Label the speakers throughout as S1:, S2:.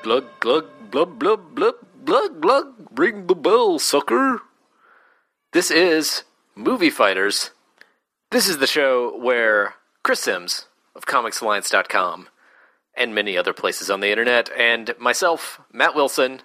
S1: Glug, glug, blub, blub, blub, glug, glug, ring the bell, sucker. This is Movie Fighters. This is the show where Chris Sims of ComicsAlliance.com and many other places on the internet, and myself, Matt Wilson,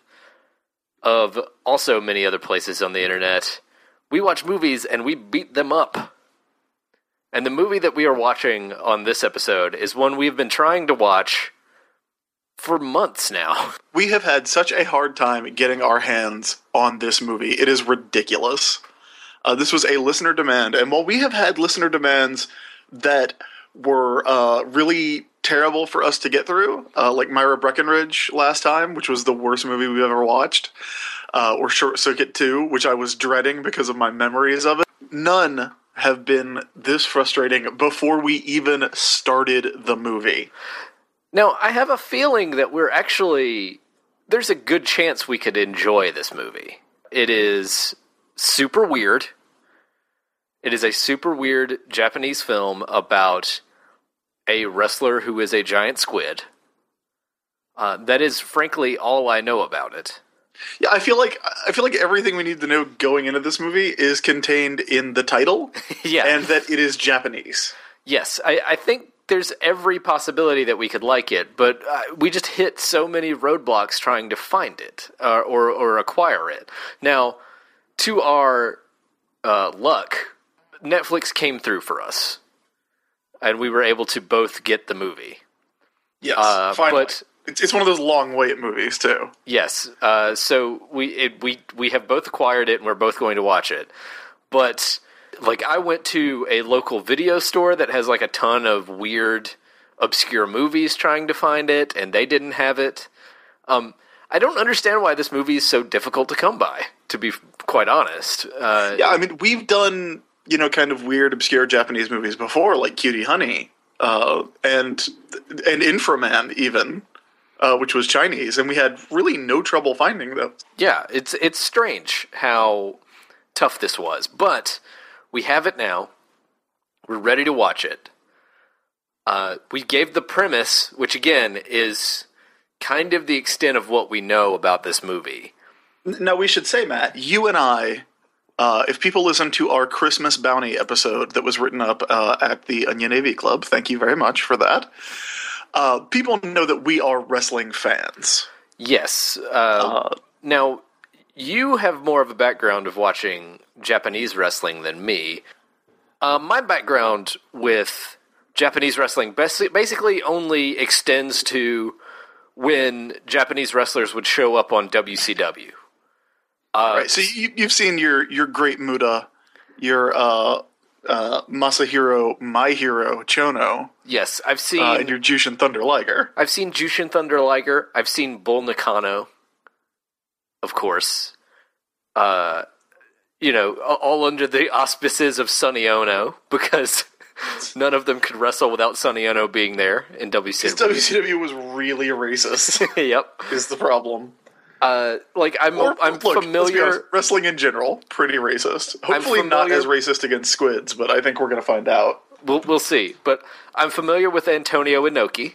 S1: of also many other places on the internet, we watch movies and we beat them up. And the movie that we are watching on this episode is one we've been trying to watch for months now.
S2: We have had such a hard time getting our hands on this movie. It is ridiculous. This was a listener demand, and while we have had listener demands that were really terrible for us to get through, like Myra Breckenridge last time, which was the worst movie we've ever watched, or Short Circuit 2, which I was dreading because of my memories of it, none have been this frustrating before we even started the movie.
S1: Now, I have a feeling that there's a good chance we could enjoy this movie. It is super weird. It is a super weird Japanese film about a wrestler who is a giant squid. That is, frankly, all I know about it.
S2: Yeah, I feel like everything we need to know going into this movie is contained in the title,
S1: Yeah.
S2: and that it is Japanese.
S1: Yes, I think there's every possibility that we could like it, but we just hit so many roadblocks trying to find it or acquire it. Now, to our luck, Netflix came through for us, and we were able to both get the movie.
S2: Yes, finally. But it's one of those long wait movies too.
S1: Yes, so we have both acquired it, and we're both going to watch it. But like, I went to a local video store that has like a ton of weird, obscure movies trying to find it, and they didn't have it. I don't understand why this movie is so difficult to come by, to be quite honest.
S2: Yeah, I mean, we've done, kind of weird, obscure Japanese movies before, like Cutie Honey, and Inframan even, which was Chinese, and we had really no trouble finding them.
S1: Yeah, it's strange how tough this was, but we have it now. We're ready to watch it. We gave the premise, which again is kind of the extent of what we know about this movie.
S2: Now, we should say, Matt, you and I, if people listen to our Christmas Bounty episode that was written up at the Onion Navy Club, thank you very much for that, people know that we are wrestling fans.
S1: Yes. Now, you have more of a background of watching Japanese wrestling than me. My background with Japanese wrestling basically only extends to when Japanese wrestlers would show up on WCW.
S2: Right, so you've seen your Great Muta, your Masahiro, My Hero, Chono.
S1: Yes, I've seen...
S2: and your Jushin Thunder Liger.
S1: I've seen Jushin Thunder Liger. I've seen Bull Nakano, of course. All under the auspices of Sonny Ono, because none of them could wrestle without Sonny Ono being there in WCW.
S2: WCW was really racist.
S1: Yep.
S2: Is the problem.
S1: I'm familiar...
S2: Wrestling in general, pretty racist. Hopefully not as racist against squids, but I think we're going to find out.
S1: We'll see. But I'm familiar with Antonio Inoki.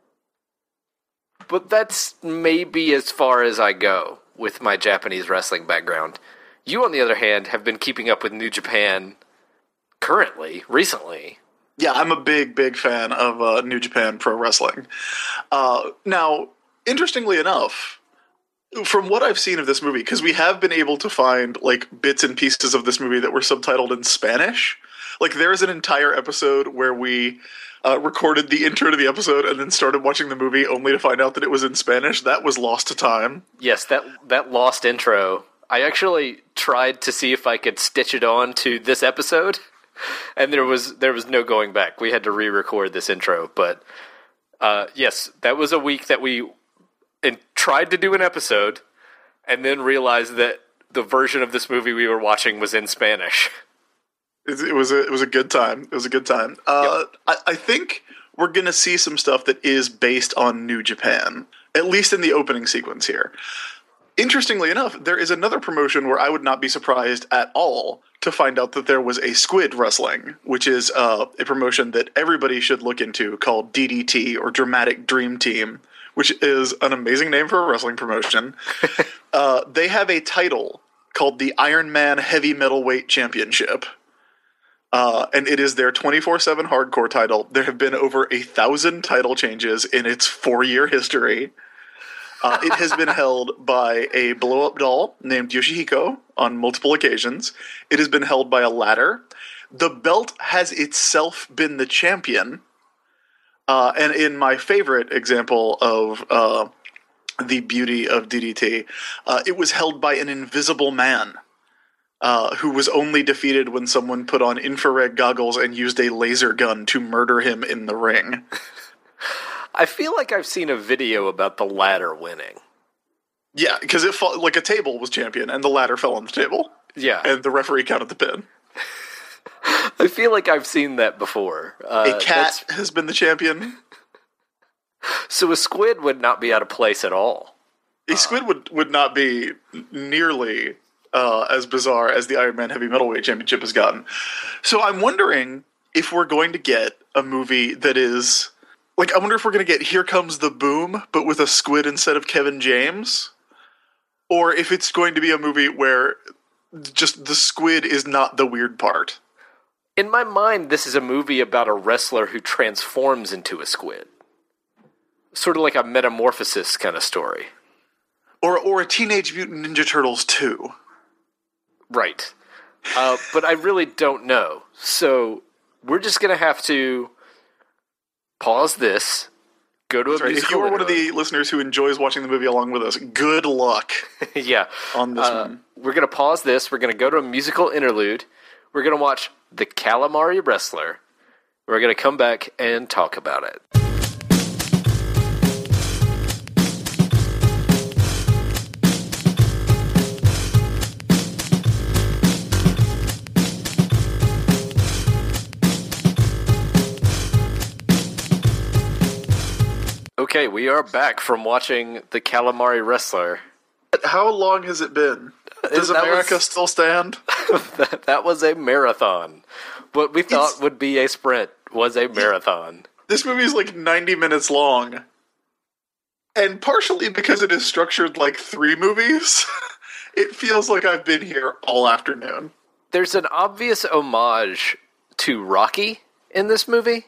S1: But that's maybe as far as I go with my Japanese wrestling background. You, on the other hand, have been keeping up with New Japan recently.
S2: Yeah, I'm a big fan of New Japan Pro Wrestling. Now, interestingly enough, from what I've seen of this movie, because we have been able to find like bits and pieces of this movie that were subtitled in Spanish. Like, there is an entire episode where we recorded the intro to the episode and then started watching the movie only to find out that it was in Spanish. That was lost to time.
S1: Yes, that lost intro. I actually tried to see if I could stitch it on to this episode, and there was no going back. We had to re-record this intro, but yes, that was a week that we tried to do an episode, and then realized that the version of this movie we were watching was in Spanish.
S2: It was a good time. It was a good time. Yep. I think we're going to see some stuff that is based on New Japan, at least in the opening sequence here. Interestingly enough, there is another promotion where I would not be surprised at all to find out that there was a squid wrestling, which is a promotion that everybody should look into called DDT, or Dramatic Dream Team, which is an amazing name for a wrestling promotion. They have a title called the Iron Man Heavy Metalweight Championship. And it is their 24/7 hardcore title. There have been over 1,000 title changes in its 4-year history. It has been held by a blow-up doll named Yoshihiko on multiple occasions. It has been held by a ladder. The belt has itself been the champion. And in my favorite example of the beauty of DDT, it was held by an invisible man who was only defeated when someone put on infrared goggles and used a laser gun to murder him in the ring.
S1: I feel like I've seen a video about the ladder winning.
S2: Yeah, because it like a table was champion, and the ladder fell on the table.
S1: Yeah.
S2: And the referee counted the pin.
S1: I feel like I've seen that before.
S2: A cat has been the champion.
S1: So a squid would not be out of place at all.
S2: A squid would not be nearly as bizarre as the Iron Man Heavy Metalweight Championship has gotten. So I'm wondering if we're going to get a movie that is... Like, I wonder if we're going to get Here Comes the Boom, but with a squid instead of Kevin James. Or if it's going to be a movie where just the squid is not the weird part.
S1: In my mind, this is a movie about a wrestler who transforms into a squid. Sort of like a metamorphosis kind of story.
S2: Or a Teenage Mutant Ninja Turtles 2.
S1: Right. But I really don't know. So we're just going to have to pause this, go to a musical.
S2: If you are one of the listeners who enjoys watching the movie along with us, good luck.
S1: Yeah.
S2: On this one.
S1: We're going to pause this. We're going to go to a musical interlude. We're going to watch The Calamari Wrestler. We're going to come back and talk about it. Okay, we are back from watching The Calamari Wrestler.
S2: How long has it been? Does America still stand?
S1: That was a marathon. What we thought would be a sprint was a marathon.
S2: This movie is like 90 minutes long. And partially because it is structured like 3 movies, it feels like I've been here all afternoon.
S1: There's an obvious homage to Rocky in this movie,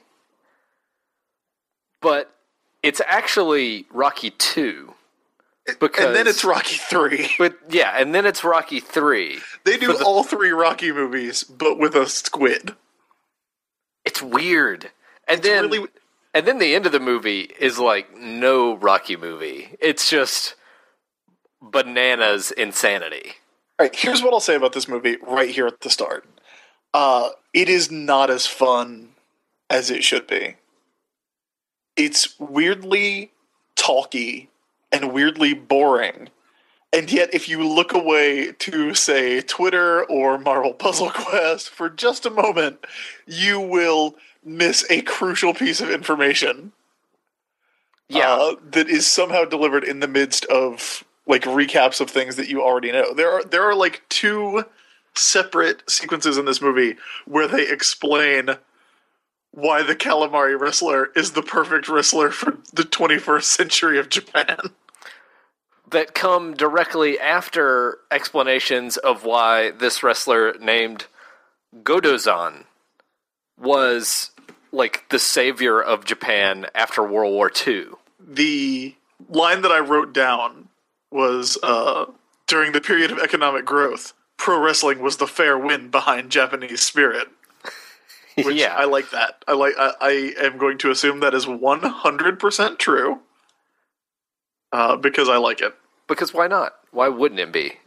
S1: but it's actually Rocky 2.
S2: And then it's Rocky 3.
S1: But yeah, and then it's Rocky 3.
S2: They do all 3 Rocky movies, but with a squid.
S1: It's weird. And then the end of the movie is like no Rocky movie. It's just bananas insanity.
S2: All right, here's what I'll say about this movie right here at the start. It is not as fun as it should be. It's weirdly talky and weirdly boring. And yet, if you look away to, say, Twitter or Marvel Puzzle Quest for just a moment, you will miss a crucial piece of information.
S1: Yeah.
S2: That is somehow delivered in the midst of, like, recaps of things that you already know. There are like 2 separate sequences in this movie where they explain why the Calamari Wrestler is the perfect wrestler for the 21st century of Japan.
S1: That come directly after explanations of why this wrestler named Godozan was like the savior of Japan after World War II.
S2: The line that I wrote down was, during the period of economic growth, pro wrestling was the fair wind behind Japanese spirit. Which
S1: yeah.
S2: I like that. I am going to assume that is 100% true. Because I like it.
S1: Because why not? Why wouldn't it be?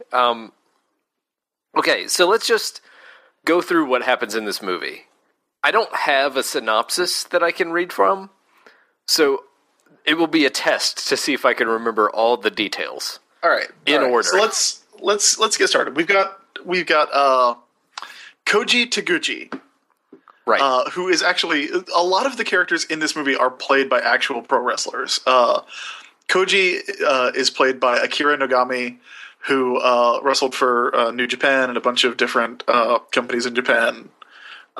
S1: Okay, so let's just go through what happens in this movie. I don't have a synopsis that I can read from, so it will be a test to see if I can remember all the details.
S2: All right.
S1: In order.
S2: So let's get started. We've got Koji Taguchi.
S1: Right.
S2: Who is actually... A lot of the characters in this movie are played by actual pro wrestlers. Koji is played by Akira Nogami, who wrestled for New Japan and a bunch of different companies in Japan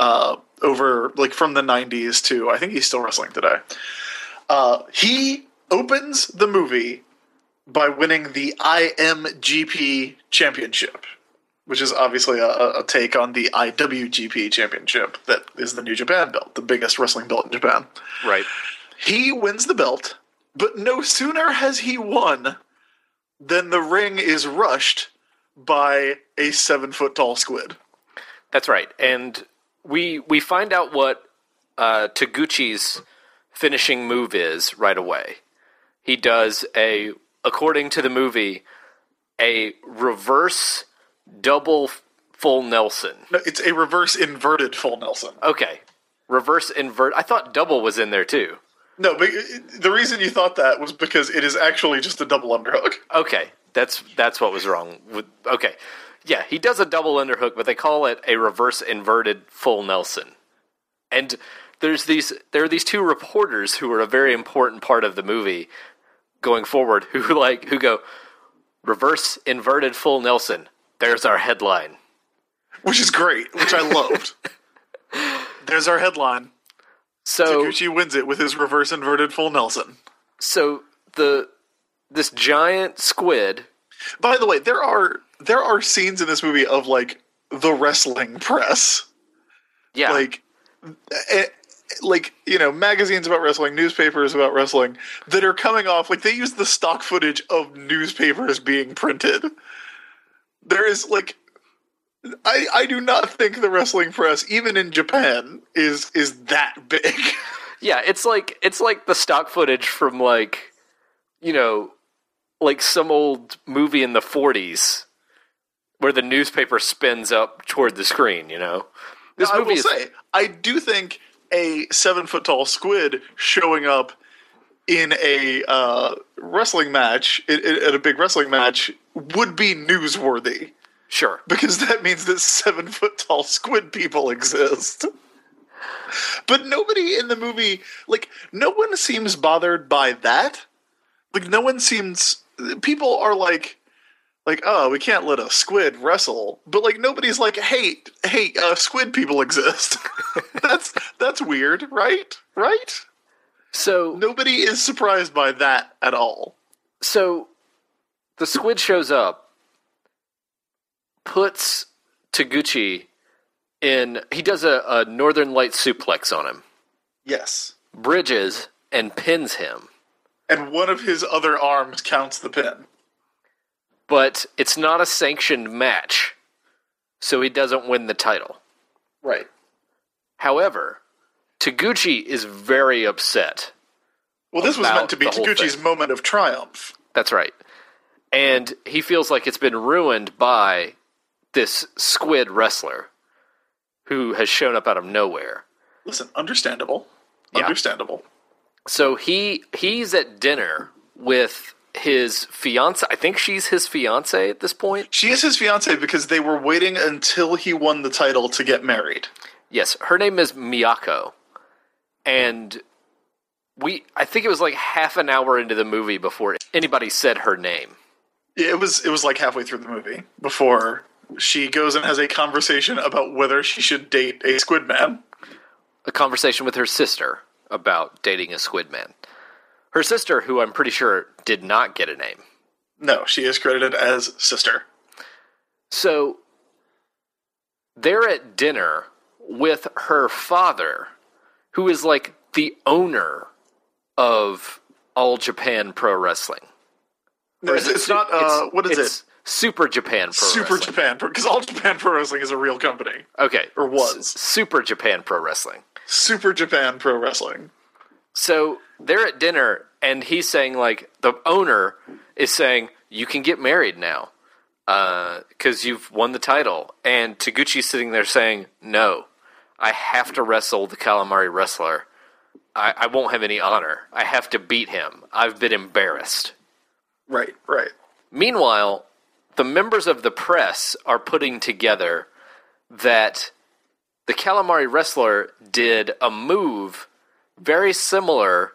S2: over, like, from the 90s to... I think he's still wrestling today. He opens the movie by winning the IMGP Championship, which is obviously a take on the IWGP Championship that is the New Japan belt, the biggest wrestling belt in Japan.
S1: Right.
S2: He wins the belt, but no sooner has he won than the ring is rushed by a 7-foot-tall squid.
S1: That's right. And we find out what Taguchi's finishing move is right away. He does according to the movie, a reverse double full Nelson.
S2: No, it's a reverse inverted full Nelson.
S1: Okay. Reverse invert. I thought double was in there too.
S2: No, but the reason you thought that was because it is actually just a double underhook.
S1: Okay. That's what was wrong. Okay. Yeah, he does a double underhook, but they call it a reverse inverted full Nelson. And there are these two reporters who are a very important part of the movie going forward who go, reverse inverted full Nelson. There's our headline.
S2: Which is great, which I loved. There's our headline.
S1: So
S2: Taguchi wins it with his reverse inverted full Nelson.
S1: So this giant squid.
S2: By the way, there are scenes in this movie of like the wrestling press.
S1: Yeah.
S2: Like, you know, magazines about wrestling, newspapers about wrestling that are coming off, like, they use the stock footage of newspapers being printed. There is, like, I do not think the wrestling press, even in Japan, is that big.
S1: Yeah, it's like the stock footage from, like, you know, like some old movie in the 40s where the newspaper spins up toward the screen, you know?
S2: This movie I do think a 7-foot-tall squid showing up in a wrestling match, at a big wrestling match, would be newsworthy.
S1: Sure.
S2: Because that means that 7-foot-tall squid people exist. But nobody in the movie, like, no one seems bothered by that. Like, no one seems... People are like, oh, we can't let a squid wrestle. But, like, nobody's like, hey, squid people exist. That's weird, right? Right?
S1: So...
S2: Nobody is surprised by that at all.
S1: So, the squid shows up, puts Taguchi in... He does a Northern Light suplex on him.
S2: Yes.
S1: Bridges and pins him.
S2: And one of his other arms counts the pin.
S1: But it's not a sanctioned match, so he doesn't win the title.
S2: Right.
S1: However, Taguchi is very upset.
S2: Well, this was meant to be Taguchi's moment of triumph.
S1: That's right. And he feels like it's been ruined by this squid wrestler who has shown up out of nowhere.
S2: Listen, understandable.
S1: Yeah.
S2: Understandable.
S1: So he's at dinner with his fiance. I think she's his fiance at this point.
S2: She is his fiance because they were waiting until he won the title to get married.
S1: Yes, her name is Miyako. And I think it was like half an hour into the movie before anybody said her name.
S2: Yeah, it was like halfway through the movie before she goes and has a conversation about whether she should date a squid man.
S1: A conversation with her sister about dating a squid man. Her sister, who I'm pretty sure did not get a name.
S2: No, she is credited as sister.
S1: So, they're at dinner with her father, who is like the owner of All Japan Pro Wrestling.
S2: No, it's not, what is it?
S1: Super Japan Pro
S2: Super
S1: Wrestling.
S2: Japan, because All Japan Pro Wrestling is a real company.
S1: Okay.
S2: Or was.
S1: Super Japan Pro Wrestling. Super
S2: Japan Pro Wrestling.
S1: So they're at dinner, and he's saying, like, the owner is saying, you can get married now, because you've won the title. And Taguchi's sitting there saying, no, I have to wrestle the Calamari Wrestler. I won't have any honor. I have to beat him. I've been embarrassed.
S2: Right, right.
S1: Meanwhile, the members of the press are putting together that the Calamari Wrestler did a move very similar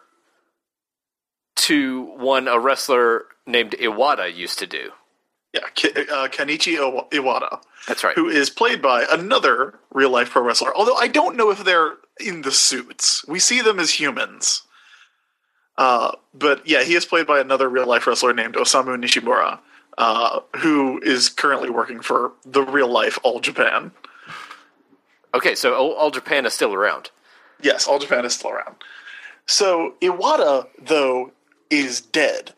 S1: to one a wrestler named Iwata used to do.
S2: Yeah, Kenichi Iwata.
S1: That's right.
S2: Who is played by another real-life pro wrestler. Although I don't know if they're in the suits. We see them as humans. But yeah, he is played by another real life wrestler named Osamu Nishimura, who is currently working for the real life All Japan.
S1: Okay, so All Japan is still around.
S2: Yes, All Japan is still around. So Iwata, though, is dead.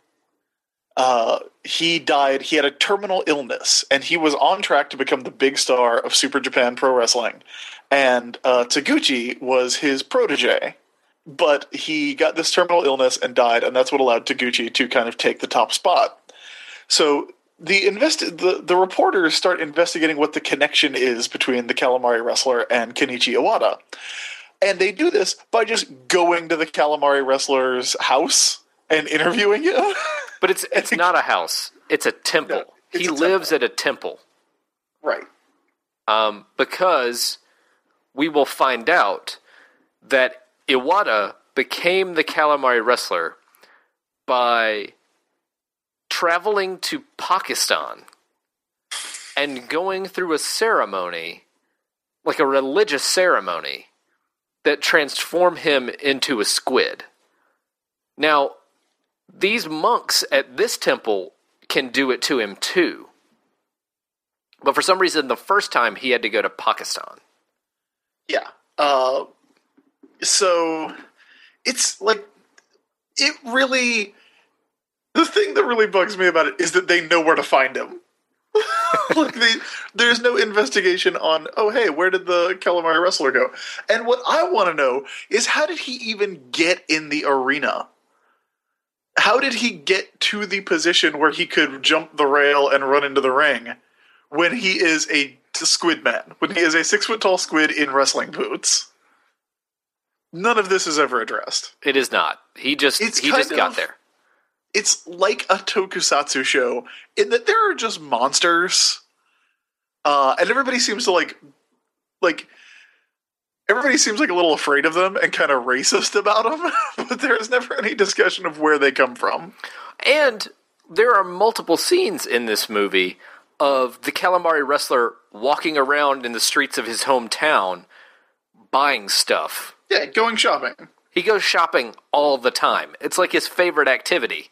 S2: He died. He had a terminal illness, and he was on track to become the big star of Super Japan Pro Wrestling. And Taguchi was his protege. But he got this terminal illness and died, and that's what allowed Taguchi to kind of take the top spot. So the reporters start investigating what the connection is between the Calamari wrestler and Kenichi Iwata. And they do this by just going to the Calamari wrestler's house and interviewing him.
S1: But it's not a house. It's a temple.
S2: No,
S1: he lives at a temple.
S2: Right.
S1: Because we will find out that Iwata became the Calamari wrestler by traveling to Pakistan and going through a ceremony, like a religious ceremony, that transformed him into a squid. Now, these monks at this temple can do it to him too. But for some reason, the first time he had to go to Pakistan.
S2: Yeah. So it's like, it really, the thing that really bugs me about it is that they know where to find him. Like there's no investigation on, oh hey, where did the Calamari wrestler go? And what I want to know is, how did he even get in the arena? How did he get to the position where he could jump the rail and run into the ring when he is a squid man, when he is a 6 foot tall squid in wrestling boots? None of this is ever addressed.
S1: It is not. He just got there.
S2: It's like a tokusatsu show in that there are just monsters, and everybody seems to like everybody seems like a little afraid of them and kind of racist about them. But there is never any discussion of where they come from.
S1: And there are multiple scenes in this movie of the Calamari wrestler walking around in the streets of his hometown buying stuff.
S2: Yeah, going shopping.
S1: He goes shopping all the time. It's like his favorite activity.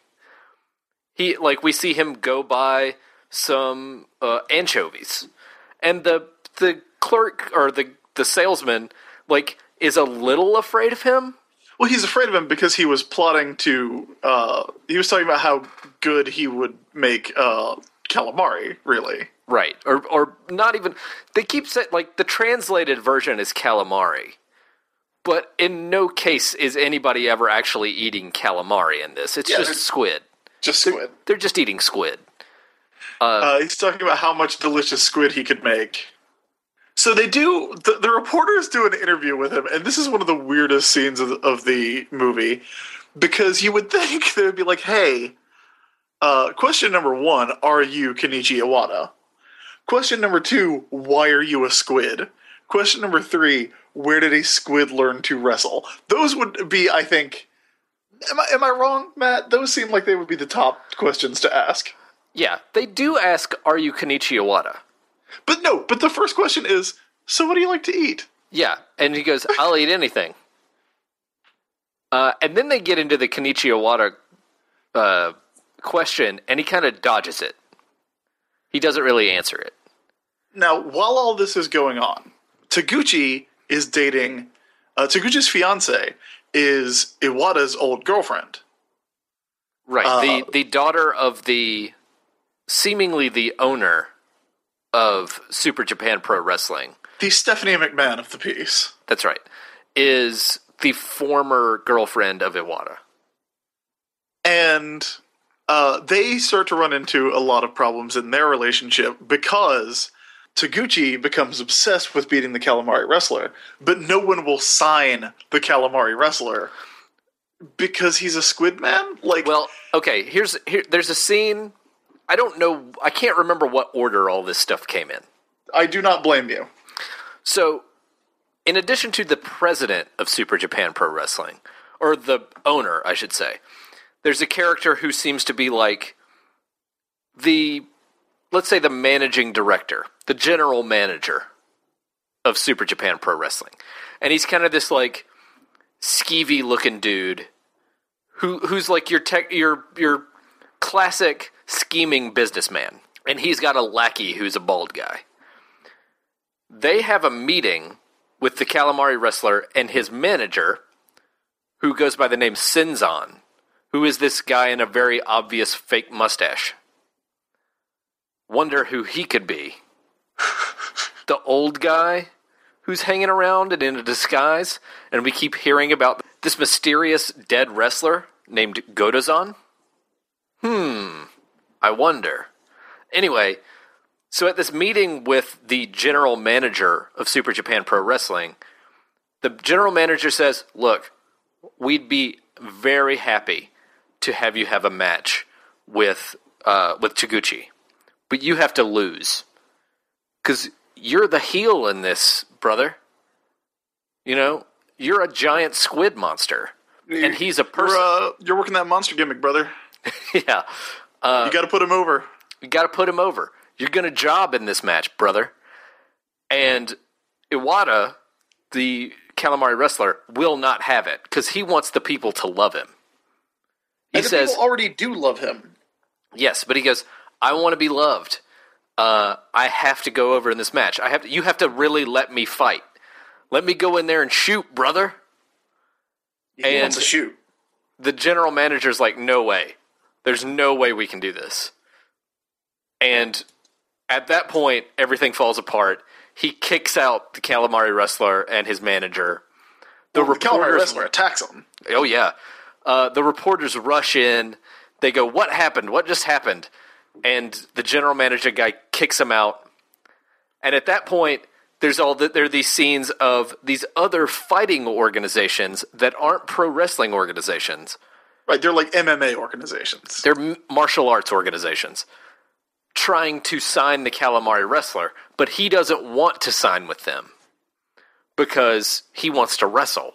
S1: We see him go buy some anchovies, and the clerk or the salesman is a little afraid of him.
S2: Well, he's afraid of him because he was plotting to. He was talking about how good he would make calamari. Really,
S1: right? Or not even. They keep saying the translated version is calamari. But in no case is anybody ever actually eating calamari in this. It's just squid.
S2: Just squid.
S1: They're just eating squid.
S2: He's talking about how much delicious squid he could make. So they do, the reporters do an interview with him, and this is one of the weirdest scenes of the movie, because you would think they would be like, hey, question number 1, are you Kenichi Iwata? Question number 2, why are you a squid? Question number 3, where did a squid learn to wrestle? Those would be, I think... Am I wrong, Matt? Those seem like they would be the top questions to ask.
S1: Yeah, they do ask, are you Kenichi Iwata?
S2: But the first question is, so what do you like to eat?
S1: Yeah, and he goes, I'll eat anything. And then they get into the Kenichi Iwata question, and he kind of dodges it. He doesn't really answer it.
S2: Now, while all this is going on, Taguchi is dating... Taguchi's fiancé is Iwata's old girlfriend.
S1: Right, the daughter of seemingly the owner of Super Japan Pro Wrestling.
S2: The Stephanie McMahon of the piece.
S1: That's right. Is the former girlfriend of Iwata.
S2: And they start to run into a lot of problems in their relationship because Taguchi becomes obsessed with beating the Calamari wrestler, but no one will sign the Calamari wrestler because he's a squid man?
S1: Well, okay, there's a scene. I don't know, I can't remember what order all this stuff came in.
S2: I do not blame you.
S1: So, in addition to the president of Super Japan Pro Wrestling, or the owner, I should say, there's a character who seems to be like let's say the managing director, the general manager of Super Japan Pro Wrestling. And he's kind of this skeevy looking dude who's like your classic scheming businessman, and he's got a lackey who's a bald guy. They have a meeting with the Calamari wrestler and his manager, who goes by the name Senzan, who is this guy in a very obvious fake mustache. Wonder who he could be. The old guy who's hanging around and in a disguise, and we keep hearing about this mysterious dead wrestler named Godozan? I wonder. Anyway, so at this meeting with the general manager of Super Japan Pro Wrestling, the general manager says, look, we'd be very happy to have you have a match with Taguchi, but you have to lose. Because you're the heel in this, brother. You know, you're a giant squid monster, and he's a person.
S2: You're working that monster gimmick, brother.
S1: Yeah.
S2: You got to put him over.
S1: You got to put him over. You're going to job in this match, brother. And Iwata, the Calamari wrestler, will not have it because he wants the people to love him. He says,
S2: people already do love him.
S1: Yes, but he goes, I want to be loved. I have to go over in this match. You have to really let me fight. Let me go in there and shoot, brother.
S2: He wants to shoot.
S1: The general manager's like, no way. There's no way we can do this. And at that point, everything falls apart. He kicks out the Calamari wrestler and his manager.
S2: The Calamari wrestler attacks him.
S1: Oh, yeah. The reporters rush in. They go, what happened? What just happened? And the general manager guy kicks him out. And at that point, there are these scenes of these other fighting organizations that aren't pro wrestling organizations.
S2: Right, they're like MMA organizations.
S1: They're martial arts organizations trying to sign the Calamari wrestler, but he doesn't want to sign with them because he wants to wrestle.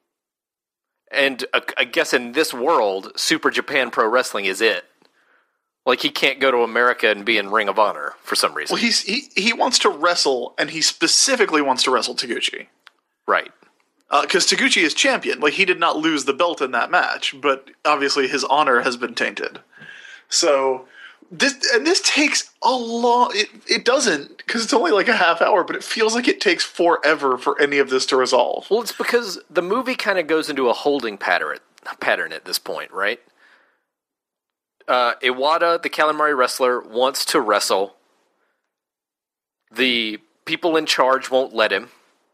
S1: And I guess in this world, Super Japan Pro Wrestling is it. Like, he can't go to America and be in Ring of Honor for some reason.
S2: Well, he wants to wrestle, and he specifically wants to wrestle Taguchi.
S1: Right.
S2: Because Taguchi is champion. Like, he did not lose the belt in that match, but obviously his honor has been tainted. So, this takes a long... It doesn't, because it's only like a half hour, but it feels like it takes forever for any of this to resolve.
S1: Well, it's because the movie kind of goes into a holding pattern at this point, right? Iwata, the Calamari wrestler, wants to wrestle. The people in charge won't let him.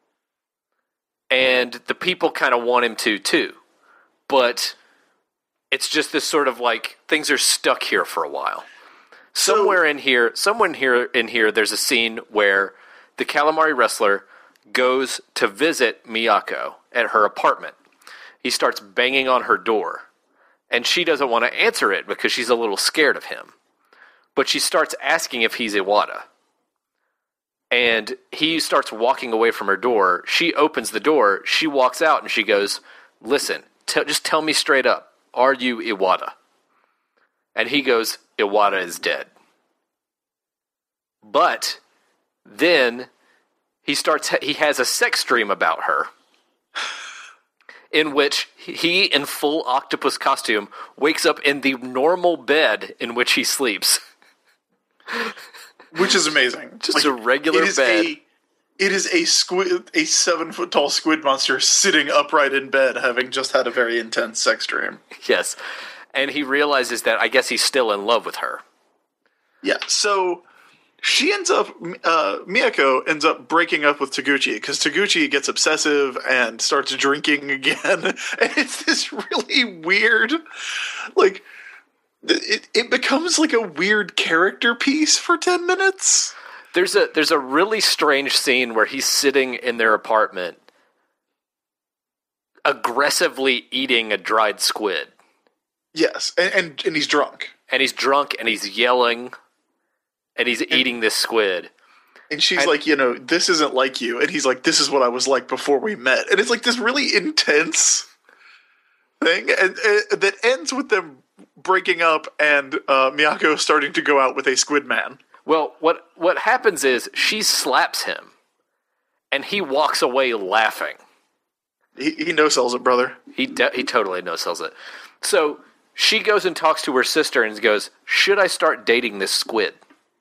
S1: And the people kind of want him to, too. But it's just this sort of like, things are stuck here for a while. Somewhere in here, there's a scene where the Calamari wrestler goes to visit Miyako at her apartment. He starts banging on her door. And she doesn't want to answer it because she's a little scared of him. But she starts asking if he's Iwata. And he starts walking away from her door. She opens the door. She walks out and she goes, listen, just tell me straight up. Are you Iwata? And he goes, Iwata is dead. But then he has a sex dream about her. In which he, in full octopus costume, wakes up in the normal bed in which he sleeps.
S2: Which is amazing.
S1: Just a regular bed.
S2: It is a 7-foot-tall squid monster sitting upright in bed, having just had a very intense sex dream.
S1: Yes. And he realizes that I guess he's still in love with her.
S2: Yeah, so... Miyako ends up breaking up with Taguchi because Taguchi gets obsessive and starts drinking again. And it's this really weird, like, it becomes like a weird character piece for 10 minutes.
S1: There's a really strange scene where he's sitting in their apartment aggressively eating a dried squid.
S2: Yes, and he's drunk.
S1: And he's drunk and he's yelling. And he's eating this squid.
S2: And she's like, this isn't like you. And he's like, this is what I was like before we met. And it's like this really intense thing. And that ends with them breaking up and Miyako starting to go out with a squid man.
S1: Well, what happens is she slaps him. And he walks away laughing.
S2: He no-sells it, brother.
S1: He totally no-sells it. So she goes and talks to her sister and goes, should I start dating this squid?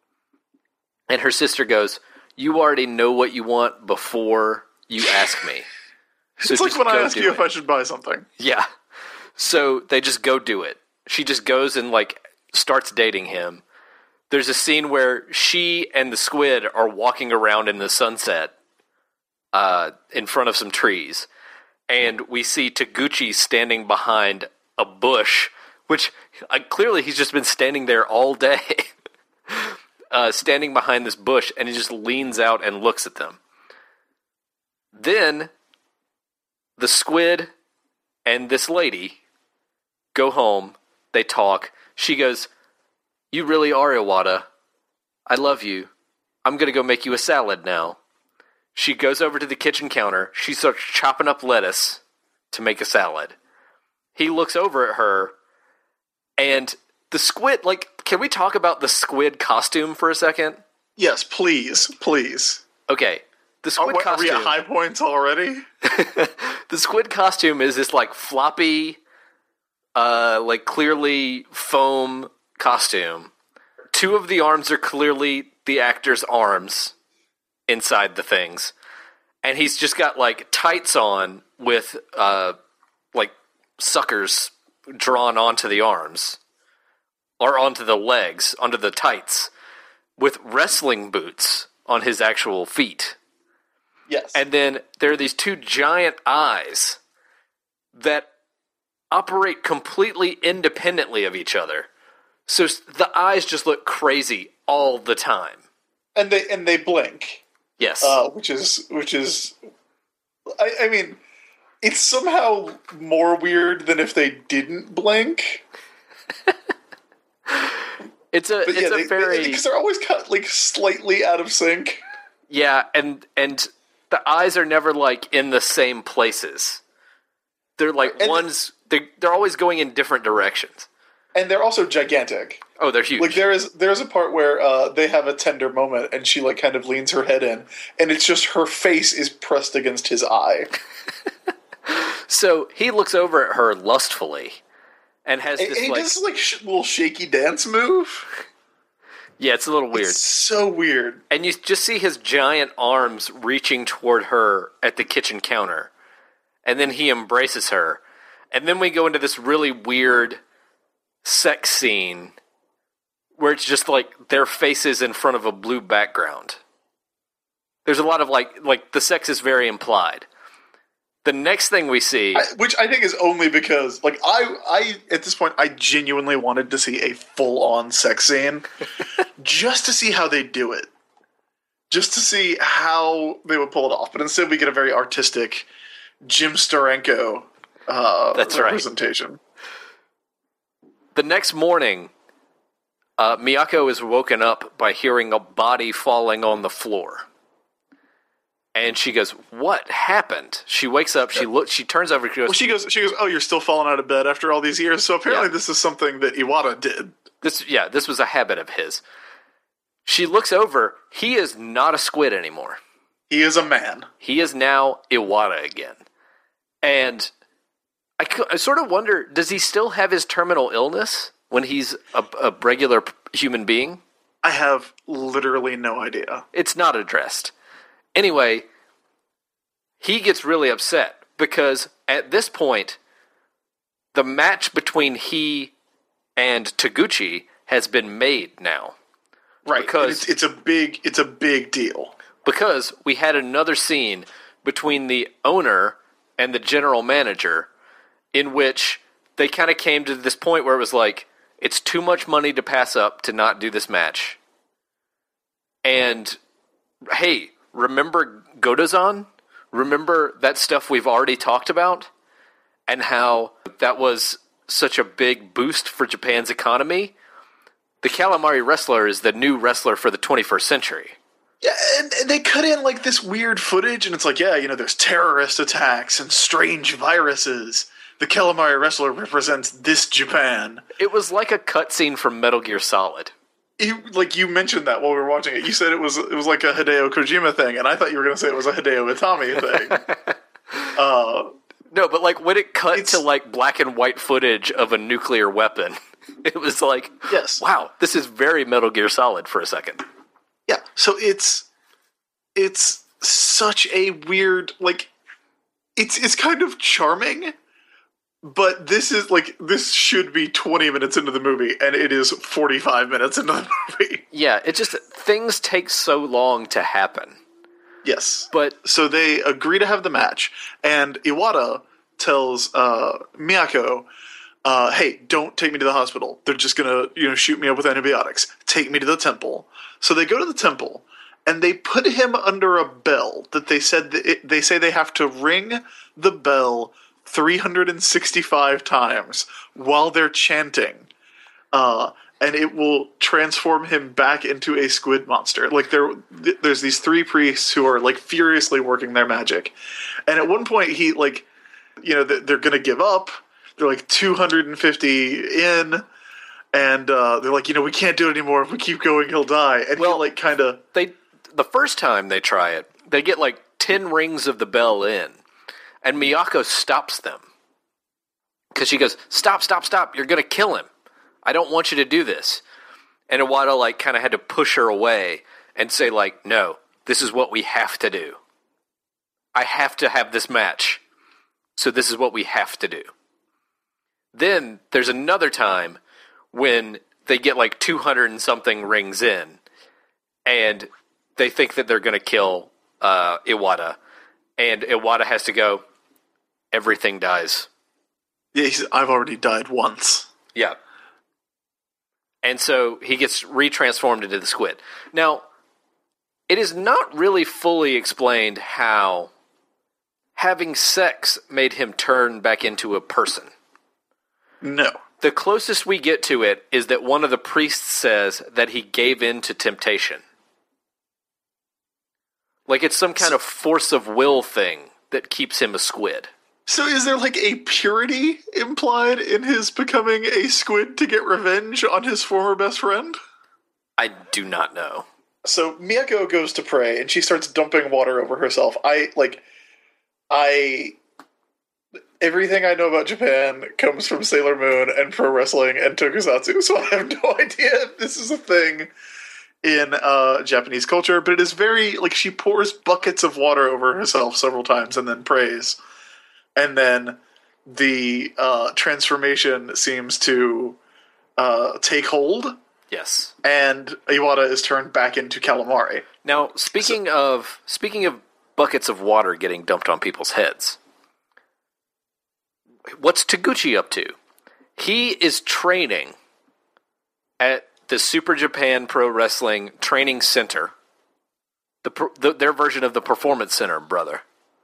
S1: And her sister goes, you already know what you want before you ask me. So
S2: it's like when I ask you if I should buy something.
S1: Yeah. So they just go do it. She just goes and, like, starts dating him. There's a scene where she and the squid are walking around in the sunset in front of some trees. And we see Taguchi standing behind a bush, which clearly he's just been standing there all day. Standing behind this bush, and he just leans out and looks at them. Then the squid and this lady go home. They talk. She goes, you really are Iwata. I love you. I'm going to go make you a salad now. She goes over to the kitchen counter. She starts chopping up lettuce to make a salad. He looks over at her, and the squid, like, can we talk about the squid costume for a second?
S2: Yes, please.
S1: Okay. The squid costume.
S2: Are we at high points already?
S1: The squid costume is this, like, floppy, like, clearly foam costume. Two of the arms are clearly the actor's arms inside the things. And he's just got, like, tights on with, like, suckers drawn onto the arms. Or onto the legs, onto the tights. With wrestling boots on his actual feet.
S2: Yes.
S1: And then there are these two giant eyes that operate completely independently of each other. So the eyes just look crazy all the time.
S2: And they blink.
S1: Yes.
S2: Which is I mean, it's somehow more weird than if they didn't blink.
S1: It's a very
S2: because they're always kind of, like, slightly out of sync.
S1: Yeah, and the eyes are never, like, in the same places. They're like they're always going in different directions.
S2: And they're also gigantic.
S1: Oh, they're huge.
S2: Like, there's a part where they have a tender moment, and she, like, kind of leans her head in, and it's just her face is pressed against his eye.
S1: So he looks over at her lustfully, and has this,
S2: and he
S1: like,
S2: does, like, little shaky dance move.
S1: Yeah, it's a little weird.
S2: It's so weird.
S1: And you just see his giant arms reaching toward her at the kitchen counter. And then he embraces her. And then we go into this really weird sex scene where it's just like their faces in front of a blue background. There's a lot of like the sex is very implied. The next thing we see,
S2: which I think is only because, like, I at this point I genuinely wanted to see a full-on sex scene, just to see how they do it, just to see how they would pull it off. But instead, we get a very artistic Jim Steranko representation.
S1: Right. The next morning, Miyako is woken up by hearing a body falling on the floor. And she goes, what happened? She wakes up, she turns over, she goes,
S2: she goes, oh, you're still falling out of bed after all these years? So apparently this is something that Iwata did.
S1: This was a habit of his. She looks over, he is not a squid anymore.
S2: He is a man.
S1: He is now Iwata again. And I sort of wonder, does he still have his terminal illness when he's a regular human being?
S2: I have literally no idea.
S1: It's not addressed. Anyway, he gets really upset because at this point, the match between he and Taguchi has been made now.
S2: Right, because it's a big deal.
S1: Because we had another scene between the owner and the general manager in which they kind of came to this point where it was like, it's too much money to pass up to not do this match. And, hey, remember Godozan? Remember that stuff we've already talked about? And how that was such a big boost for Japan's economy? The Calamari Wrestler is the new wrestler for the 21st century.
S2: Yeah, and they cut in, like, this weird footage, and it's like, yeah, there's terrorist attacks and strange viruses. The Calamari Wrestler represents this Japan.
S1: It was like a cutscene from Metal Gear Solid.
S2: You mentioned that while we were watching it. You said it was like a Hideo Kojima thing, and I thought you were going to say it was a Hideo Itami thing.
S1: No, but like when it cut to like black and white footage of a nuclear weapon, it was like,
S2: yes,
S1: wow, this is very Metal Gear Solid for a second.
S2: Yeah, so it's such a weird, like, it's kind of charming, but this should be 20 minutes into the movie, and it is 45 minutes into the movie.
S1: Yeah, it just, things take so long to happen.
S2: Yes.
S1: But
S2: so they agree to have the match, and Iwata tells Miyako, hey, don't take me to the hospital. They're just gonna, shoot me up with antibiotics. Take me to the temple. So they go to the temple, and they put him under a bell that they say they have to ring the bell 365 times while they're chanting. And it will transform him back into a squid monster. Like there's these three priests who are like furiously working their magic, and at one point he they're gonna give up. They're like 250 in, and they're like, we can't do it anymore. If we keep going, he'll die. And
S1: the first time they try it, they get like 10 rings of the bell in, and Miyako stops them because she goes, "Stop! Stop! Stop! You're gonna kill him. I don't want you to do this." And Iwata like kind of had to push her away and say like, "No, this is what we have to do. I have to have this match. So this is what we have to do." Then there's another time when they get like 200 and something rings in, and they think that they're going to kill Iwata, and Iwata has to go, "Everything dies."
S2: Yeah, he said, "I've already died once."
S1: Yeah. And so he gets retransformed into the squid. Now, it is not really fully explained how having sex made him turn back into a person.
S2: No.
S1: The closest we get to it is that one of the priests says that he gave in to temptation. Like it's some kind of force of will thing that keeps him a squid.
S2: So is there like a purity implied in his becoming a squid to get revenge on his former best friend?
S1: I do not know.
S2: So Miyako goes to pray and she starts dumping water over herself. Everything I know about Japan comes from Sailor Moon and pro wrestling and tokusatsu, so I have no idea if this is a thing in Japanese culture, but it is very, like, she pours buckets of water over herself several times and then prays. And then the transformation seems to take hold.
S1: Yes.
S2: And Iwata is turned back into calamari.
S1: Now, speaking of buckets of water getting dumped on people's heads, what's Taguchi up to? He is training at the Super Japan Pro Wrestling Training Center, their version of the Performance Center, brother.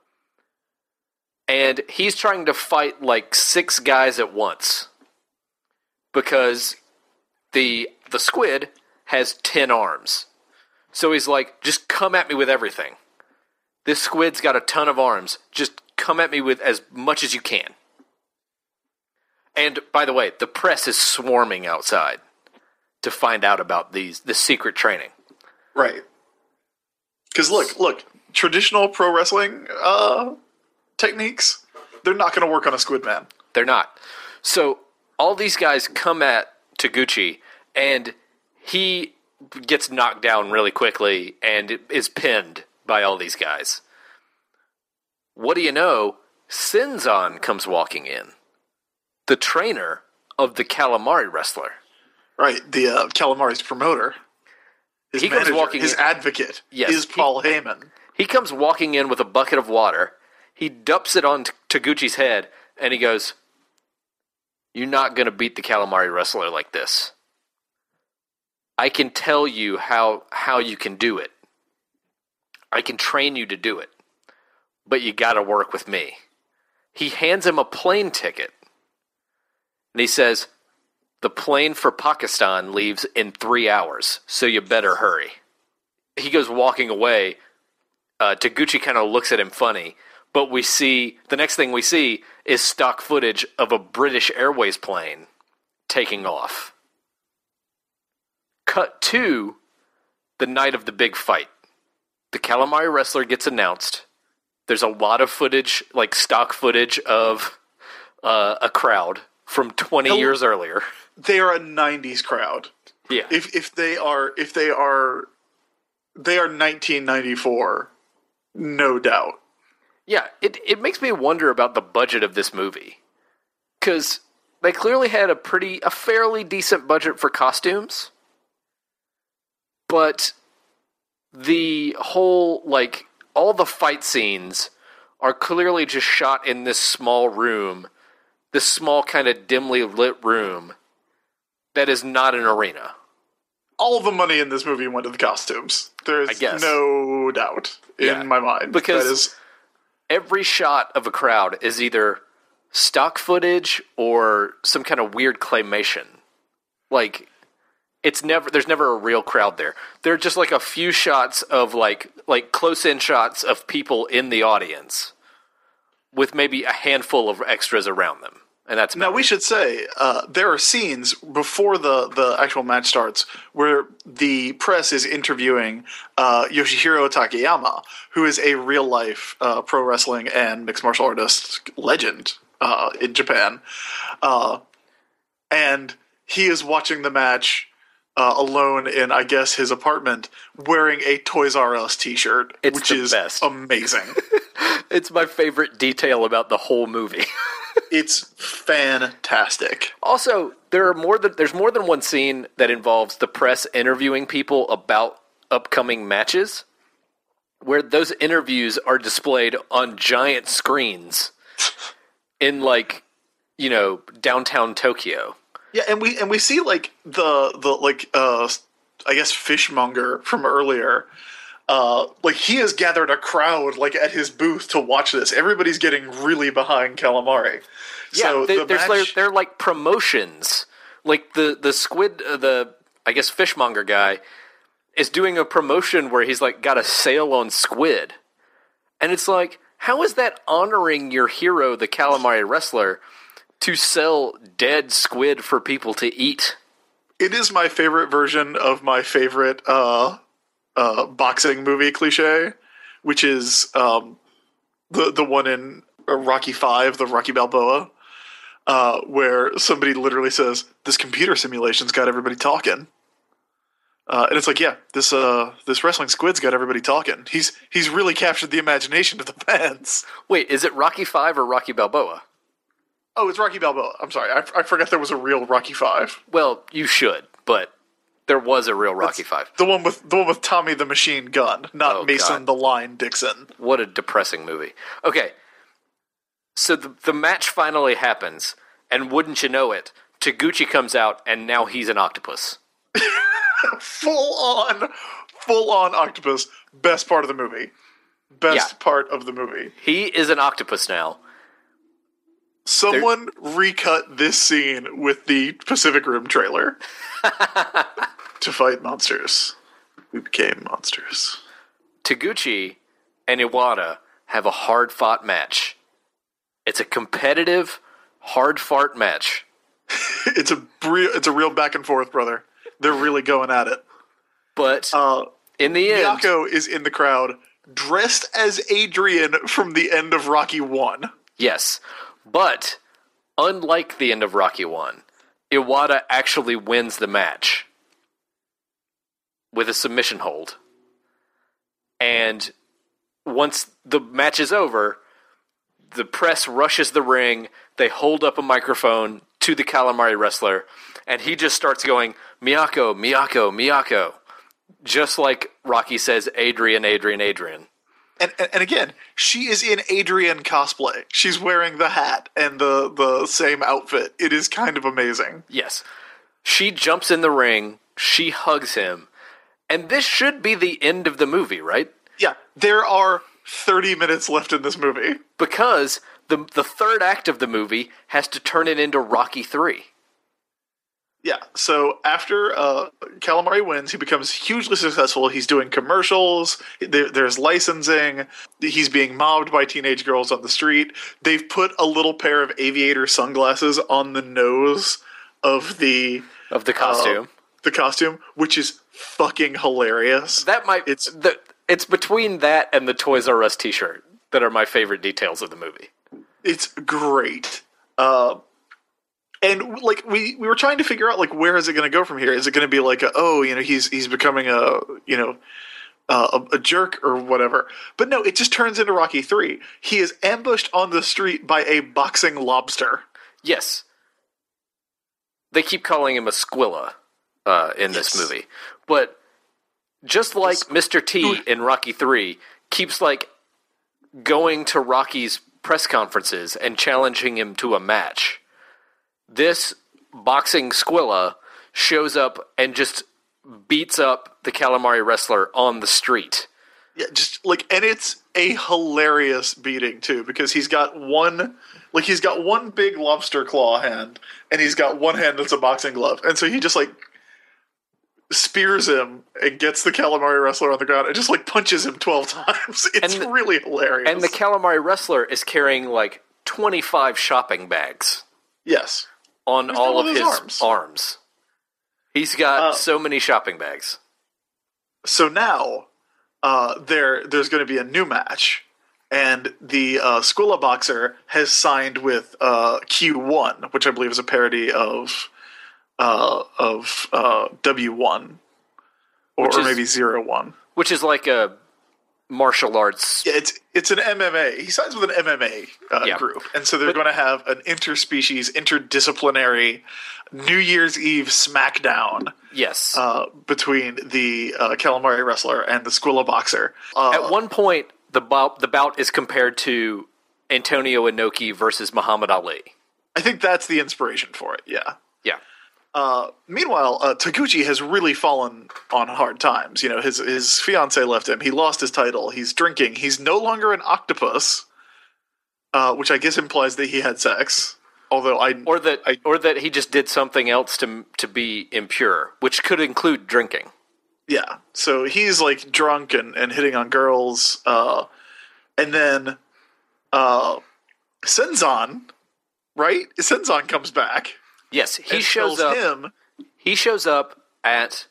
S1: And he's trying to fight like 6 guys at once because the squid has 10 arms. So he's like, just come at me with everything. This squid's got a ton of arms. Just come at me with as much as you can. And by the way, the press is swarming outside to find out about the secret training.
S2: Right. Because look, traditional pro wrestling techniques, they're not going to work on a squid man.
S1: They're not. So all these guys come at Taguchi, and he gets knocked down really quickly and is pinned by all these guys. What do you know? Senzan comes walking in, the trainer of the Calamari wrestler.
S2: Right, the Calamari's promoter. His manager, his advocate, is Paul Heyman.
S1: He comes walking in with a bucket of water. He dumps it on Taguchi's head, and he goes, "You're not going to beat the Calamari wrestler like this. I can tell you how you can do it. I can train you to do it. But you got to work with me." He hands him a plane ticket. And he says, "The plane for Pakistan leaves in 3 hours, so you better hurry." He goes walking away. Taguchi kind of looks at him funny. But the next thing we see is stock footage of a British Airways plane taking off. Cut to the night of the big fight. The Calamari wrestler gets announced, There's a lot of footage, like stock footage of a crowd from 20 years earlier.
S2: They are a '90s crowd.
S1: Yeah.
S2: If they are 1994, no doubt.
S1: Yeah, it makes me wonder about the budget of this movie. Because they clearly had a fairly decent budget for costumes. But the whole, like, all the fight scenes are clearly just shot in this small room. This small kind of dimly lit room that is not an arena.
S2: All the money in this movie went to the costumes. There's no doubt in my mind.
S1: Because every shot of a crowd is either stock footage or some kind of weird claymation. Like, there's never a real crowd there. There are just like a few shots of like close-in shots of people in the audience with maybe a handful of extras around them. And that's
S2: now we should say there are scenes before the actual match starts where the press is interviewing Yoshihiro Takayama, who is a real life pro wrestling and mixed martial artist legend in Japan, and he is watching the match alone in, I guess, his apartment, wearing a Toys R Us T-shirt, which is best. Amazing.
S1: It's my favorite detail about the whole movie.
S2: It's fantastic.
S1: Also, there's more than one scene that involves the press interviewing people about upcoming matches, where those interviews are displayed on giant screens in, like, you know, downtown Tokyo.
S2: Yeah, and we see like the I guess fishmonger from earlier. Like, he has gathered a crowd like at his booth to watch this. Everybody's getting really behind Calamari.
S1: Yeah, so they're like promotions. Like the squid, I guess fishmonger guy is doing a promotion where he's like got a sale on squid, and it's like, how is that honoring your hero, the Calamari wrestler, to sell dead squid for people to eat?
S2: It is my favorite version of my favorite boxing movie cliche, which is the one in Rocky V, the Rocky Balboa, where somebody literally says, "This computer simulation's got everybody talking," and it's like, yeah, this wrestling squid's got everybody talking. He's really captured the imagination of the fans.
S1: Wait, is it Rocky V or Rocky Balboa?
S2: Oh, it's Rocky Balboa. I'm sorry, I forgot there was a real Rocky V.
S1: Well, you should, but there was a real Rocky V.
S2: The one with Tommy the Machine Gun, not Mason the Line Dixon.
S1: What a depressing movie. Okay, so the match finally happens, and wouldn't you know it, Taguchi comes out, and now he's an octopus.
S2: Full on octopus. Best part of the movie. Part of the movie.
S1: He is an octopus now.
S2: Someone recut this scene with the Pacific Rim trailer. To fight monsters, we became monsters.
S1: Taguchi and Iwata have a hard-fought match. It's a competitive, hard-fought match.
S2: It's a real back and forth, brother. They're really going at it.
S1: But in the end,
S2: Miyako is in the crowd, dressed as Adrian from the end of Rocky 1.
S1: Yes. But, unlike the end of Rocky 1, Iwata actually wins the match with a submission hold. And once the match is over, the press rushes the ring, they hold up a microphone to the Calamari wrestler, and he just starts going, "Miyako, Miyako, Miyako." Just like Rocky says, "Adrian, Adrian, Adrian."
S2: And again, she is in Adrian cosplay. She's wearing the hat and the same outfit. It is kind of amazing.
S1: Yes. She jumps in the ring, she hugs him, and this should be the end of the movie, right?
S2: Yeah, there are 30 minutes left in this movie.
S1: Because the third act of the movie has to turn it into Rocky 3.
S2: Yeah, so after Calamari wins, he becomes hugely successful. He's doing commercials, there's licensing, he's being mobbed by teenage girls on the street. They've put a little pair of aviator sunglasses on the nose of the
S1: costume.
S2: The costume, which is fucking hilarious.
S1: It's between that and the Toys R Us t-shirt. that are my favorite details of the movie.
S2: It's great. And like we were trying to figure out like where is it going to go from here? Is it going to be like he's becoming a jerk or whatever? But no, it just turns into Rocky 3. He is ambushed on the street by a boxing lobster.
S1: Yes. They keep calling him a Squilla in this movie. But just like Mr. T in Rocky 3 keeps like going to Rocky's press conferences and challenging him to a match, this boxing Squilla shows up and just beats up the calamari wrestler on the street.
S2: Yeah, just like, and it's a hilarious beating too, because he's got one big lobster claw hand, and he's got one hand that's a boxing glove, and so he just like spears him and gets the calamari wrestler on the ground and just like punches him 12 times. It's really hilarious.
S1: And the calamari wrestler is carrying like 25 shopping bags.
S2: Yes.
S1: On all of his arms. He's got so many shopping bags. So
S2: now, there's going to be a new match, and the Squilla Boxer has signed with Q1, which I believe is a parody of W1, or maybe 01.
S1: Which is like a martial arts.
S2: Yeah, it's an MMA. He signs with an MMA group, and so they're going to have an interspecies, interdisciplinary New Year's Eve smackdown.
S1: Yes,
S2: between the calamari wrestler and the Squilla Boxer.
S1: At one point, the bout is compared to Antonio Inoki versus Muhammad Ali.
S2: I think that's the inspiration for it. Yeah.
S1: Yeah.
S2: Meanwhile, Taguchi has really fallen on hard times. You know, his fiance left him. He lost his title. He's drinking. He's no longer an octopus, which I guess implies that he had sex. Although
S1: or that he just did something else to be impure, which could include drinking.
S2: Yeah. So he's like drunk and hitting on girls, and then Senzan, right? Senzan comes back.
S1: Yes, he shows up. He shows up at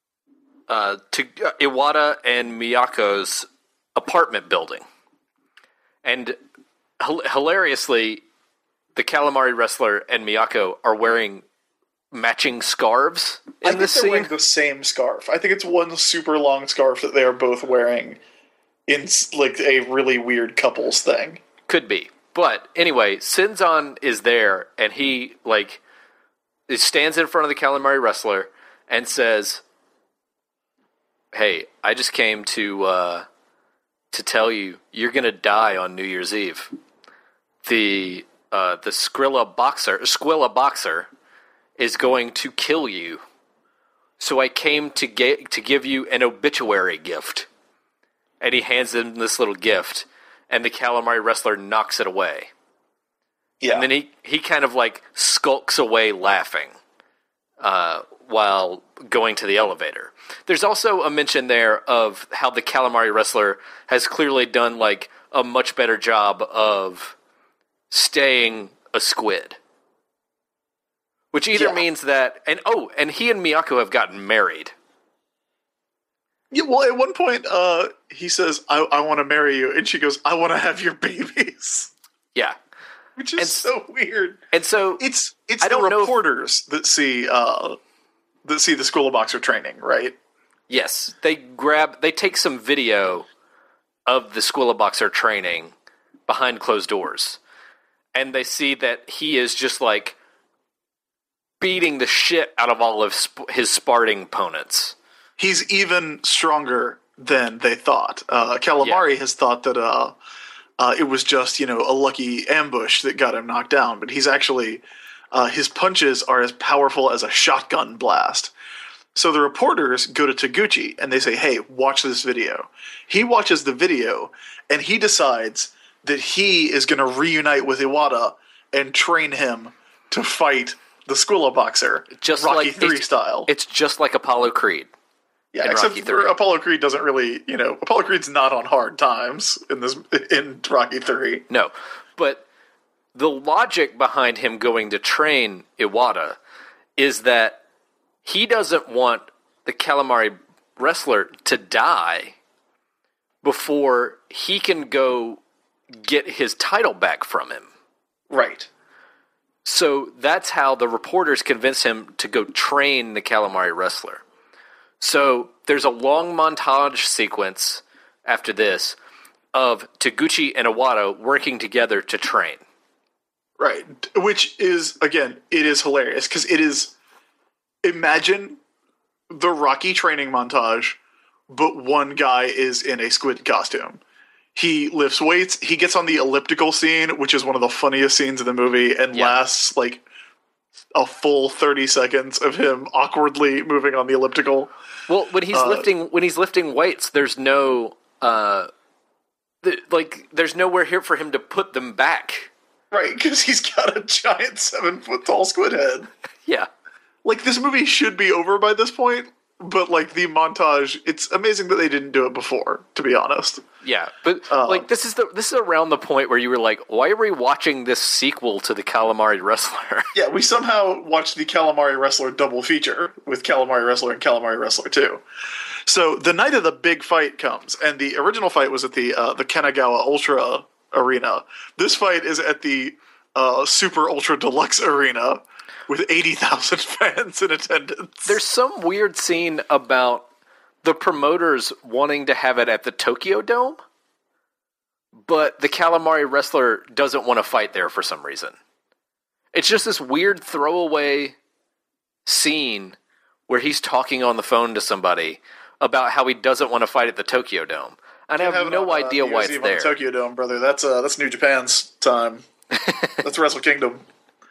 S1: Iwata and Miyako's apartment building, and hilariously, the calamari wrestler and Miyako are wearing matching scarves in this scene.
S2: Wearing the same scarf. I think it's one super long scarf that they are both wearing in like a really weird couples thing.
S1: Could be, but anyway, Senzan is there, and he like. It stands in front of the calamari wrestler and says, "Hey, I just came to tell you're gonna die on New Year's Eve. The Squilla Boxer is going to kill you. So I came to give you an obituary gift." And he hands him this little gift, and the calamari wrestler knocks it away. Yeah. And then he kind of like skulks away laughing while going to the elevator. There's also a mention there of how the calamari wrestler has clearly done like a much better job of staying a squid. Which either means that and he and Miyako have gotten married.
S2: Yeah, well, at one point he says, I want to marry you, and she goes, I want to have your babies.
S1: Yeah.
S2: Which is so weird.
S1: And so
S2: it's the reporters that see the Squilla Boxer training, right?
S1: Yes. They take some video of the Squilla Boxer training behind closed doors. And they see that he is just like beating the shit out of all of his sparring opponents.
S2: He's even stronger than they thought. Calamari has thought that it was just, a lucky ambush that got him knocked down. But he's actually, his punches are as powerful as a shotgun blast. So the reporters go to Taguchi and they say, hey, watch this video. He watches the video and he decides that he is going to reunite with Iwata and train him to fight the Squilla Boxer, just Rocky like 3 style.
S1: It's just like Apollo Creed.
S2: Yeah, except for Apollo Creed doesn't really, Apollo Creed's not on hard times in Rocky 3.
S1: No, but the logic behind him going to train Iwata is that he doesn't want the calamari wrestler to die before he can go get his title back from him.
S2: Right.
S1: So that's how the reporters convince him to go train the Calamari Wrestler. So there's a long montage sequence after this of Taguchi and Iwata working together to train.
S2: Right. Which is, again, it is hilarious because it is, imagine the Rocky training montage, but one guy is in a squid costume. He lifts weights. He gets on the elliptical scene, which is one of the funniest scenes in the movie, and lasts like a full 30 seconds of him awkwardly moving on the elliptical.
S1: Well, when he's lifting weights, there's no there's nowhere here for him to put them back.
S2: Right, because he's got a giant 7-foot tall squid head.
S1: Yeah. Like,
S2: this movie should be over by this point, but, like, the montage, it's amazing that they didn't do it before, to be honest.
S1: Yeah, but, this is around the point where you were like, why are we watching this sequel to the Calamari Wrestler?
S2: Yeah, we somehow watched the Calamari Wrestler double feature with Calamari Wrestler and Calamari Wrestler 2. So, the night of the big fight comes, and the original fight was at the Kanagawa Ultra Arena. This fight is at the Super Ultra Deluxe Arena with 80,000 fans in attendance.
S1: There's some weird scene about the promoters wanting to have it at the Tokyo Dome, but the Calamari Wrestler doesn't want to fight there for some reason. It's just this weird throwaway scene where he's talking on the phone to somebody about how he doesn't want to fight at the Tokyo Dome. And I have no idea why it's there.
S2: Tokyo Dome, brother. That's New Japan's time. That's Wrestle Kingdom.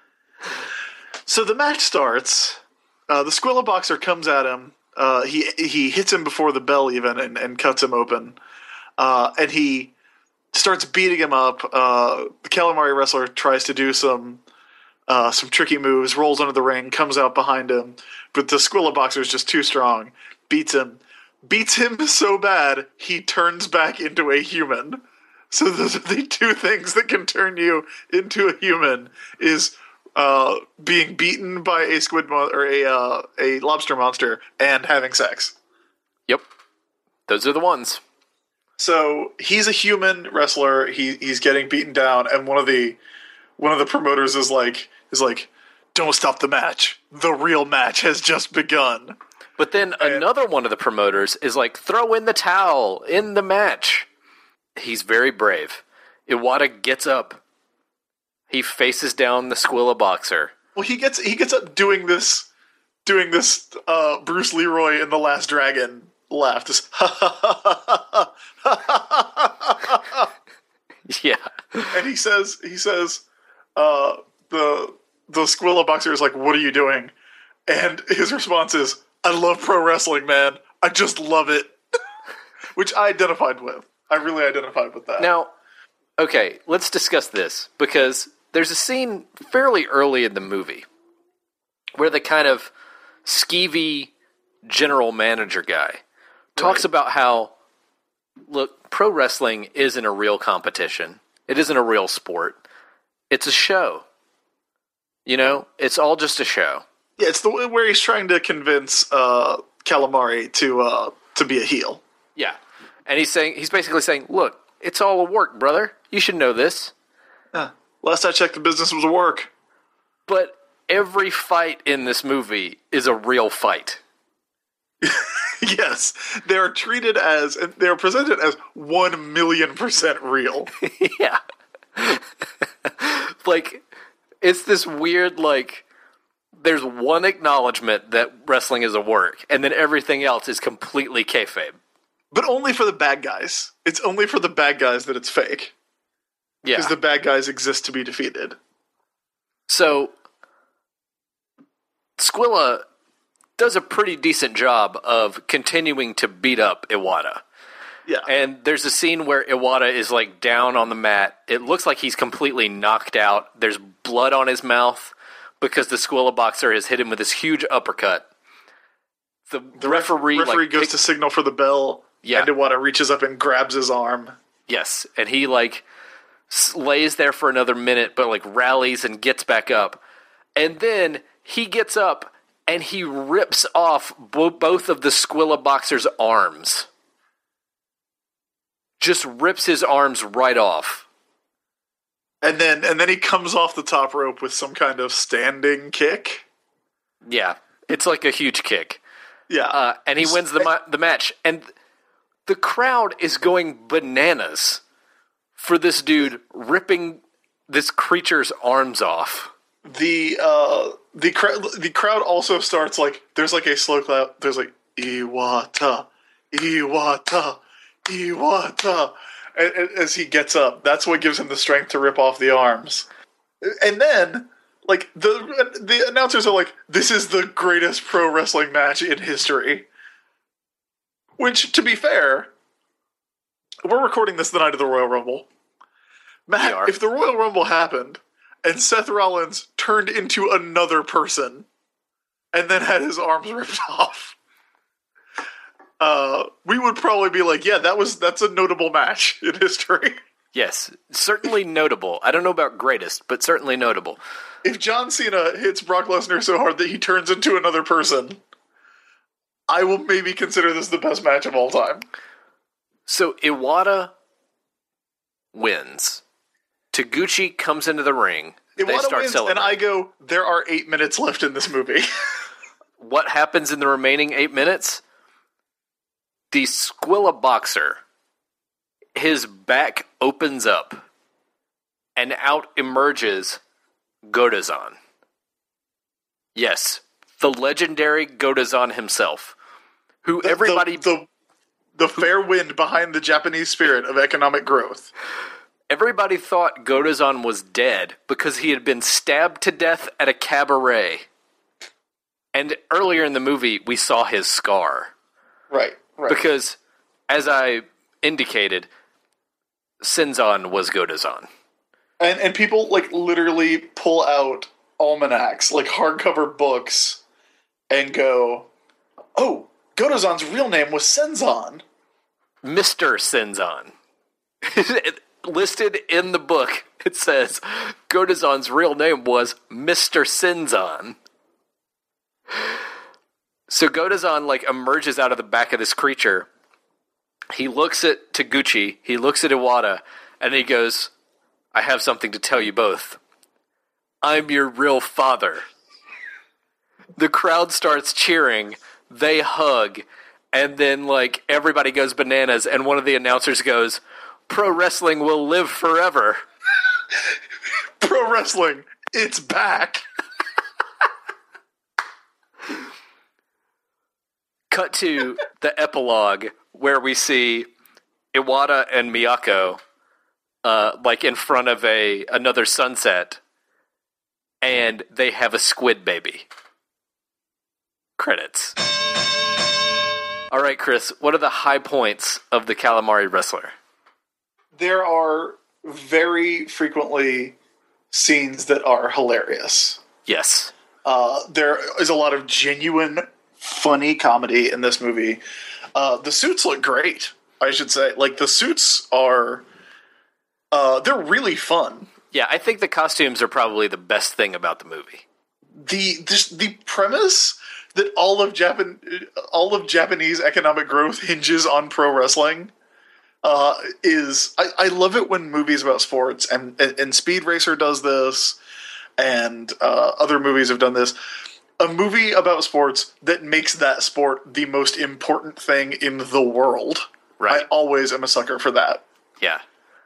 S2: So the match starts. The Squilla Boxer comes at him. He hits him before the bell even and cuts him open. And he starts beating him up. The Calamari Wrestler tries to do some tricky moves, rolls under the ring, comes out behind him. But the Squilla Boxer is just too strong. Beats him so bad, he turns back into a human. So those are the two things that can turn you into a human, is being beaten by a squid or a lobster monster and having sex.
S1: Yep. Those are the ones.
S2: So he's a human wrestler, he's getting beaten down, and one of the promoters is like, don't stop the match. The real match has just begun.
S1: But then another one of the promoters is like, throw in the towel in the match. He's very brave. Iwata gets up. He faces down the Squilla Boxer.
S2: Well, he gets up doing this Bruce Leroy in The Last Dragon laugh. This
S1: yeah.
S2: And he says the Squilla Boxer is like, what are you doing? And his response is, I love pro wrestling, man. I just love it. Which I identified with. I really identified with that.
S1: Now, okay, let's discuss this, because there's a scene fairly early in the movie where the kind of skeevy general manager guy talks about how, look, pro wrestling isn't a real competition. It isn't a real sport. It's a show. You know, it's all just a show.
S2: Yeah, it's the way where he's trying to convince Calamari to be a heel.
S1: Yeah, and he's basically saying, "Look, it's all a work, brother. You should know this."
S2: Last I checked, the business was a work.
S1: But every fight in this movie is a real fight.
S2: Yes, they are treated as, and they are presented as 1,000,000% real.
S1: Yeah, like it's this weird like. There's one acknowledgement that wrestling is a work, and then everything else is completely kayfabe.
S2: But only for the bad guys. It's only for the bad guys that it's fake.
S1: Yeah.
S2: Because the bad guys exist to be defeated.
S1: So, Squilla does a pretty decent job of continuing to beat up Iwata.
S2: Yeah.
S1: And there's a scene where Iwata is like down on the mat. It looks like he's completely knocked out. There's blood on his mouth, because the Squilla Boxer has hit him with this huge uppercut. The referee
S2: goes to signal for the bell, and Iwata reaches up and grabs his arm.
S1: Yes, and he lays there for another minute, but rallies and gets back up. And then he gets up and he rips off both of the Squilla Boxer's arms. Just rips his arms right off.
S2: And then he comes off the top rope with some kind of standing kick.
S1: Yeah, it's like a huge kick.
S2: Yeah.
S1: And he wins the match. And the crowd is going bananas for this dude ripping this creature's arms off.
S2: The crowd also starts like, there's like a slow clap. There's like, Iwata, Iwata, Iwata. As he gets up, that's what gives him the strength to rip off the arms. And then, like, the announcers are like, this is the greatest pro wrestling match in history. Which, to be fair, we're recording this the night of the Royal Rumble. Matt, if the Royal Rumble happened, and Seth Rollins turned into another person, and then had his arms ripped off, we would probably be like, yeah, that's a notable match in history.
S1: Yes, certainly notable. I don't know about greatest, but certainly notable.
S2: If John Cena hits Brock Lesnar so hard that he turns into another person, I will maybe consider this the best match of all time.
S1: So Iwata wins. Taguchi comes into the ring.
S2: Iwata wins, and I go, there are 8 minutes left in this movie.
S1: What happens in the remaining 8 minutes? The Squilla boxer, his back opens up, and out emerges Godazan. Yes, the legendary Godazan himself, who everybody...
S2: The fair wind behind the Japanese spirit of economic growth.
S1: Everybody thought Godazan was dead because he had been stabbed to death at a cabaret. And earlier in the movie, we saw his scar.
S2: Right.
S1: Because, as I indicated, Senzan was Godazan.
S2: And people, like, literally pull out almanacs, like hardcover books, and go, oh, Godazan's real name was Senzan.
S1: Mr. Senzan. Listed in the book, it says Godazan's real name was Mr. Senzan. So Godazan, like, emerges out of the back of this creature. He looks at Taguchi, he looks at Iwata, and he goes, I have something to tell you both. I'm your real father. The crowd starts cheering, they hug, and then, like, everybody goes bananas, and one of the announcers goes, pro wrestling will live forever.
S2: Pro wrestling, it's back.
S1: Cut to the epilogue where we see Iwata and Miyako, like in front of another sunset, and they have a squid baby. Credits. All right, Chris, what are the high points of the Calamari Wrestler?
S2: There are very frequently scenes that are hilarious.
S1: Yes.
S2: There is a lot of genuine, funny comedy in this movie. The suits look great, I should say. Like, the suits are... they're really fun.
S1: Yeah, I think the costumes are probably the best thing about the movie.
S2: The premise that all of Japanese economic growth hinges on pro wrestling is... I love it when movies about sports, and Speed Racer does this, and other movies have done this. A movie about sports that makes that sport the most important thing in the world. Right. I always am a sucker for that.
S1: Yeah.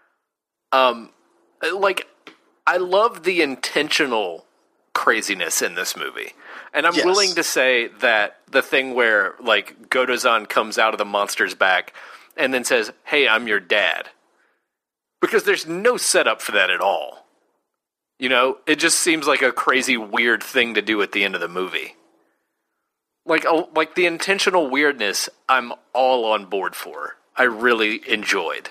S1: Like, I love the intentional craziness in this movie. And I'm willing to say that the thing where, like, Godazan comes out of the monster's back and then says, hey, I'm your dad. Because there's no setup for that at all. You know, it just seems like a crazy, weird thing to do at the end of the movie. Like the intentional weirdness, I'm all on board for. I really enjoyed.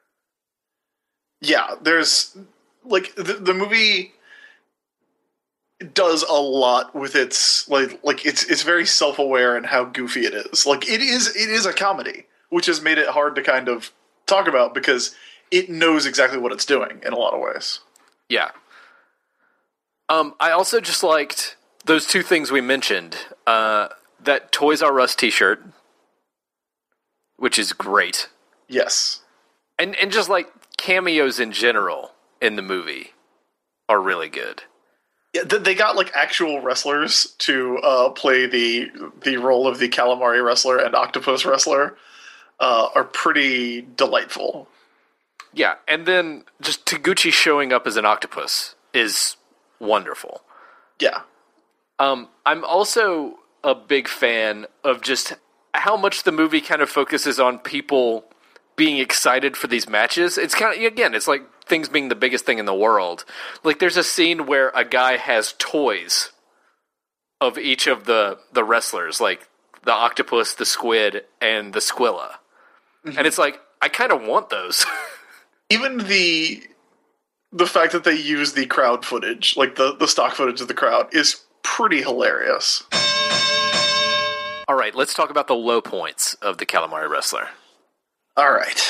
S2: Yeah, there's... Like, the movie does a lot with its... Like it's very self-aware in how goofy it is. Like, it is a comedy, which has made it hard to kind of talk about because it knows exactly what it's doing in a lot of ways.
S1: Yeah. I also just liked those two things we mentioned. That Toys R Us t-shirt, which is great.
S2: Yes.
S1: And just like cameos in general. in the movie are really good.
S2: Yeah, they got like actual wrestlers to play the role of the calamari wrestler and octopus wrestler. Are pretty delightful.
S1: Yeah, and then just Taguchi showing up as an octopus is wonderful.
S2: Yeah.
S1: I'm also a big fan of just how much the movie kind of focuses on people being excited for these matches. It's kind of, again, it's like things being the biggest thing in the world. Like, there's a scene where a guy has toys of each of the wrestlers, like the octopus, the squid, and the Squilla. Mm-hmm. And it's like, I kind of want those.
S2: Even the fact that they use the crowd footage, like the stock footage of the crowd, is pretty hilarious.
S1: All right, let's talk about the low points of the Calamari Wrestler.
S2: All right.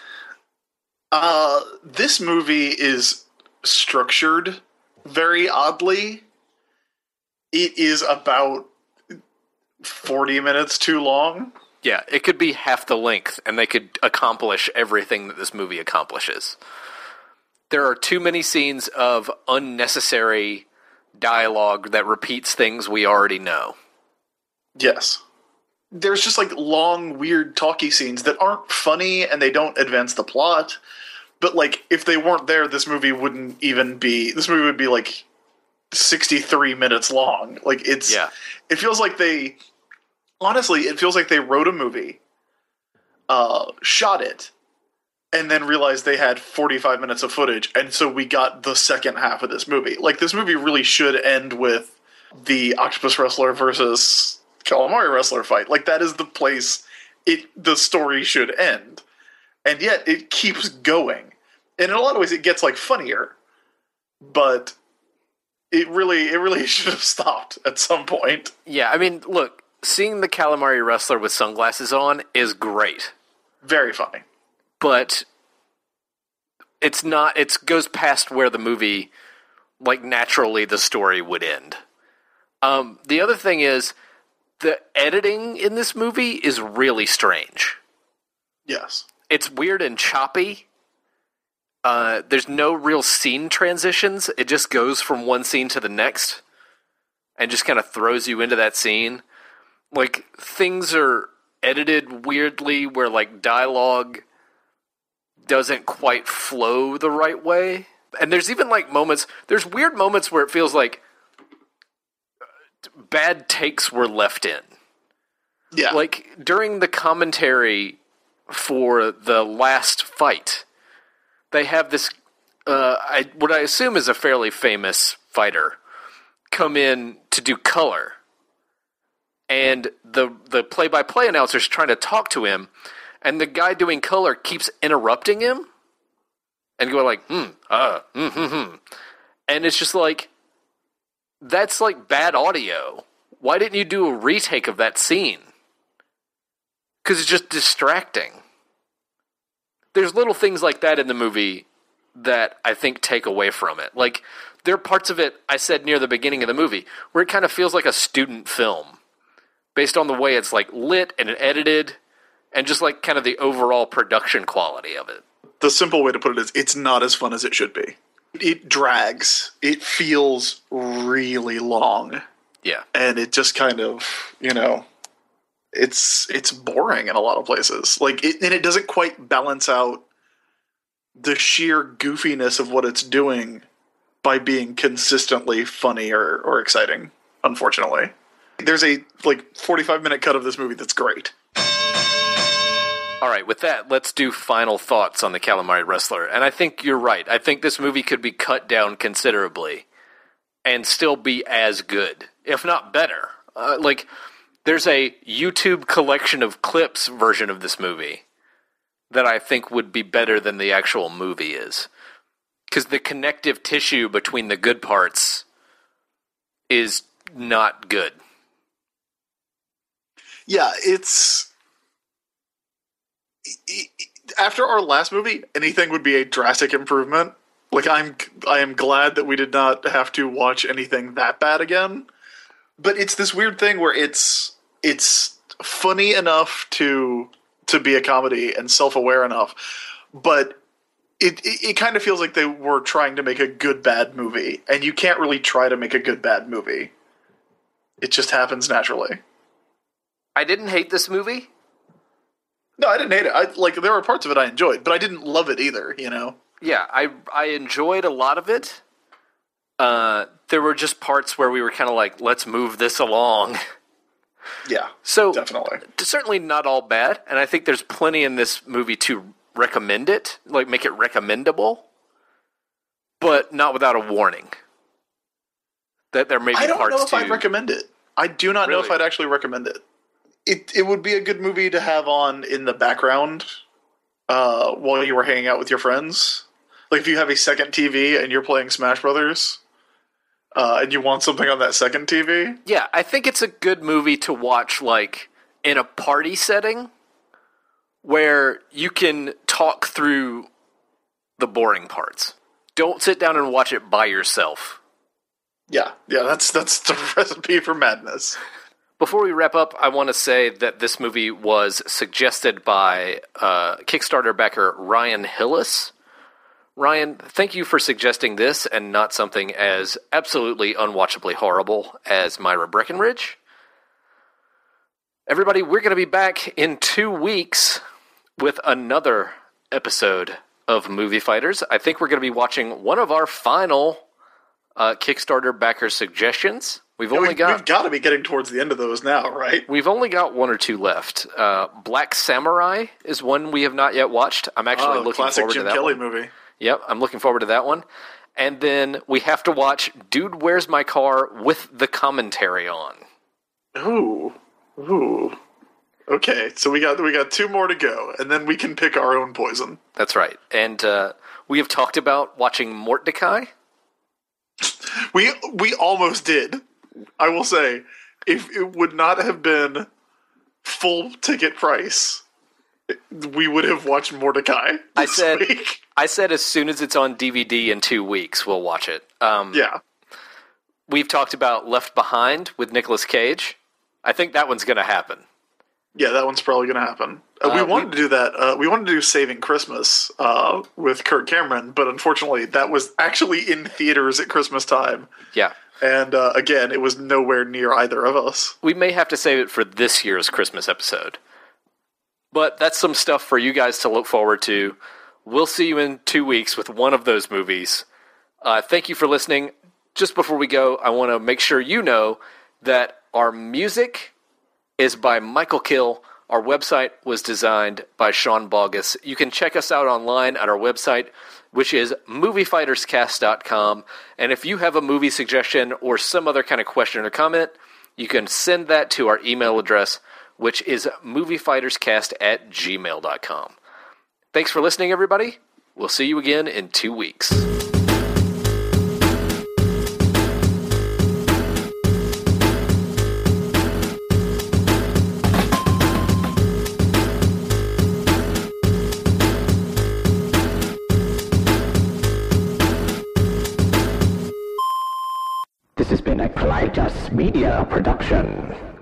S2: This movie is structured very oddly. It is about 40 minutes too long.
S1: Yeah, it could be half the length, and they could accomplish everything that this movie accomplishes. There are too many scenes of unnecessary dialogue that repeats things we already know.
S2: Yes. There's just like long, weird, talky scenes that aren't funny, and they don't advance the plot. But like, if they weren't there, this movie wouldn't even be... This movie would be like 63 minutes long. Like, it's... Yeah. It feels like they... Honestly, it feels like they wrote a movie, shot it, and then realized they had 45 minutes of footage, and so we got the second half of this movie. Like, this movie really should end with the Octopus Wrestler versus Calamari Wrestler fight. Like, that is the place the story should end. And yet, it keeps going. And in a lot of ways, it gets, like, funnier. But it really should have stopped at some point.
S1: Yeah, I mean, look, seeing the Calamari Wrestler with sunglasses on is great.
S2: Very funny.
S1: But it's not, it goes past where the movie, like, naturally the story would end. The other thing is, the editing in this movie is really strange.
S2: Yes.
S1: It's weird and choppy. There's no real scene transitions. It just goes from one scene to the next and just kind of throws you into that scene. Like, things are edited weirdly where, like, dialogue doesn't quite flow the right way. And there's even, like, there's weird moments where it feels like bad takes were left in.
S2: Yeah.
S1: Like, during the commentary for the last fight, they have this, what I assume is a fairly famous fighter, come in to do color. And the play-by-play announcer's trying to talk to him, and the guy doing color keeps interrupting him and going like, And it's just like, that's like bad audio. Why didn't you do a retake of that scene? Because it's just distracting. There's little things like that in the movie that I think take away from it. Like, there are parts of it, I said near the beginning of the movie, where it kind of feels like a student film. Based on the way it's like lit and edited, and just like kind of the overall production quality of it.
S2: The simple way to put it is, it's not as fun as it should be. It drags. It feels really long.
S1: Yeah.
S2: And it just kind of, it's boring in a lot of places. Like, and it doesn't quite balance out the sheer goofiness of what it's doing by being consistently funny or exciting, unfortunately. There's a 45-minute cut of this movie that's great.
S1: All right, with that, let's do final thoughts on the Calamari Wrestler. And I think you're right. I think this movie could be cut down considerably and still be as good, if not better. There's a YouTube collection of clips version of this movie that I think would be better than the actual movie is. Because the connective tissue between the good parts is not good.
S2: Yeah, it's... After our last movie, anything would be a drastic improvement. Like, I am glad that we did not have to watch anything that bad again. But it's this weird thing where it's funny enough to be a comedy and self-aware enough, but it kind of feels like they were trying to make a good bad movie, and you can't really try to make a good bad movie. It just happens naturally.
S1: I didn't hate this movie.
S2: No, I didn't hate it. There were parts of it I enjoyed, but I didn't love it either, you know?
S1: Yeah, I enjoyed a lot of it. There were just parts where we were kind of like, let's move this along.
S2: Yeah,
S1: so
S2: definitely.
S1: Certainly not all bad, and I think there's plenty in this movie to recommend it, like make it recommendable, but not without a warning. That there may be parts
S2: I don't know if
S1: to...
S2: I'd recommend it. I do not know if I'd actually recommend it. It would be a good movie to have on in the background while you were hanging out with your friends. Like if you have a second TV and you're playing Smash Brothers, and you want something on that second TV.
S1: Yeah, I think it's a good movie to watch like in a party setting where you can talk through the boring parts. Don't sit down and watch it by yourself.
S2: Yeah, that's the recipe for madness.
S1: Before we wrap up, I want to say that this movie was suggested by Kickstarter backer Ryan Hillis. Ryan, thank you for suggesting this and not something as absolutely unwatchably horrible as Myra Breckenridge. Everybody, we're going to be back in 2 weeks with another episode of Movie Fighters. I think we're going to be watching one of our final Kickstarter backer suggestions. We've got
S2: to be getting towards the end of those now, right?
S1: We've only got 1 or 2 left. Black Samurai is one we have not yet watched. I'm actually looking forward to that
S2: classic Jim Kelly movie.
S1: Yep, I'm looking forward to that one. And then we have to watch Dude, Where's My Car with the commentary on.
S2: Ooh. Okay, so we got 2 more to go, and then we can pick our own poison.
S1: That's right. And we have talked about watching Mordecai.
S2: We almost did. I will say, if it would not have been full ticket price, we would have watched Mordecai this week.
S1: I said as soon as it's on DVD in 2 weeks, we'll watch it.
S2: Yeah.
S1: We've talked about Left Behind with Nicolas Cage. I think that one's going to happen.
S2: Yeah, that one's probably going to happen. We wanted to do that. We wanted to do Saving Christmas with Kirk Cameron, but unfortunately that was actually in theaters at Christmas time.
S1: Yeah.
S2: And again, it was nowhere near either of us.
S1: We may have to save it for this year's Christmas episode. But that's some stuff for you guys to look forward to. We'll see you in 2 weeks with one of those movies. Thank you for listening. Just before we go, I want to make sure you know that our music is by Michael Kill. Our website was designed by Sean Bogus. You can check us out online at our website, which is moviefighterscast.com. And if you have a movie suggestion or some other kind of question or comment, you can send that to our email address, which is moviefighterscast@gmail.com. Thanks for listening, everybody. We'll see you again in 2 weeks.
S3: This has been a Clytus Media production.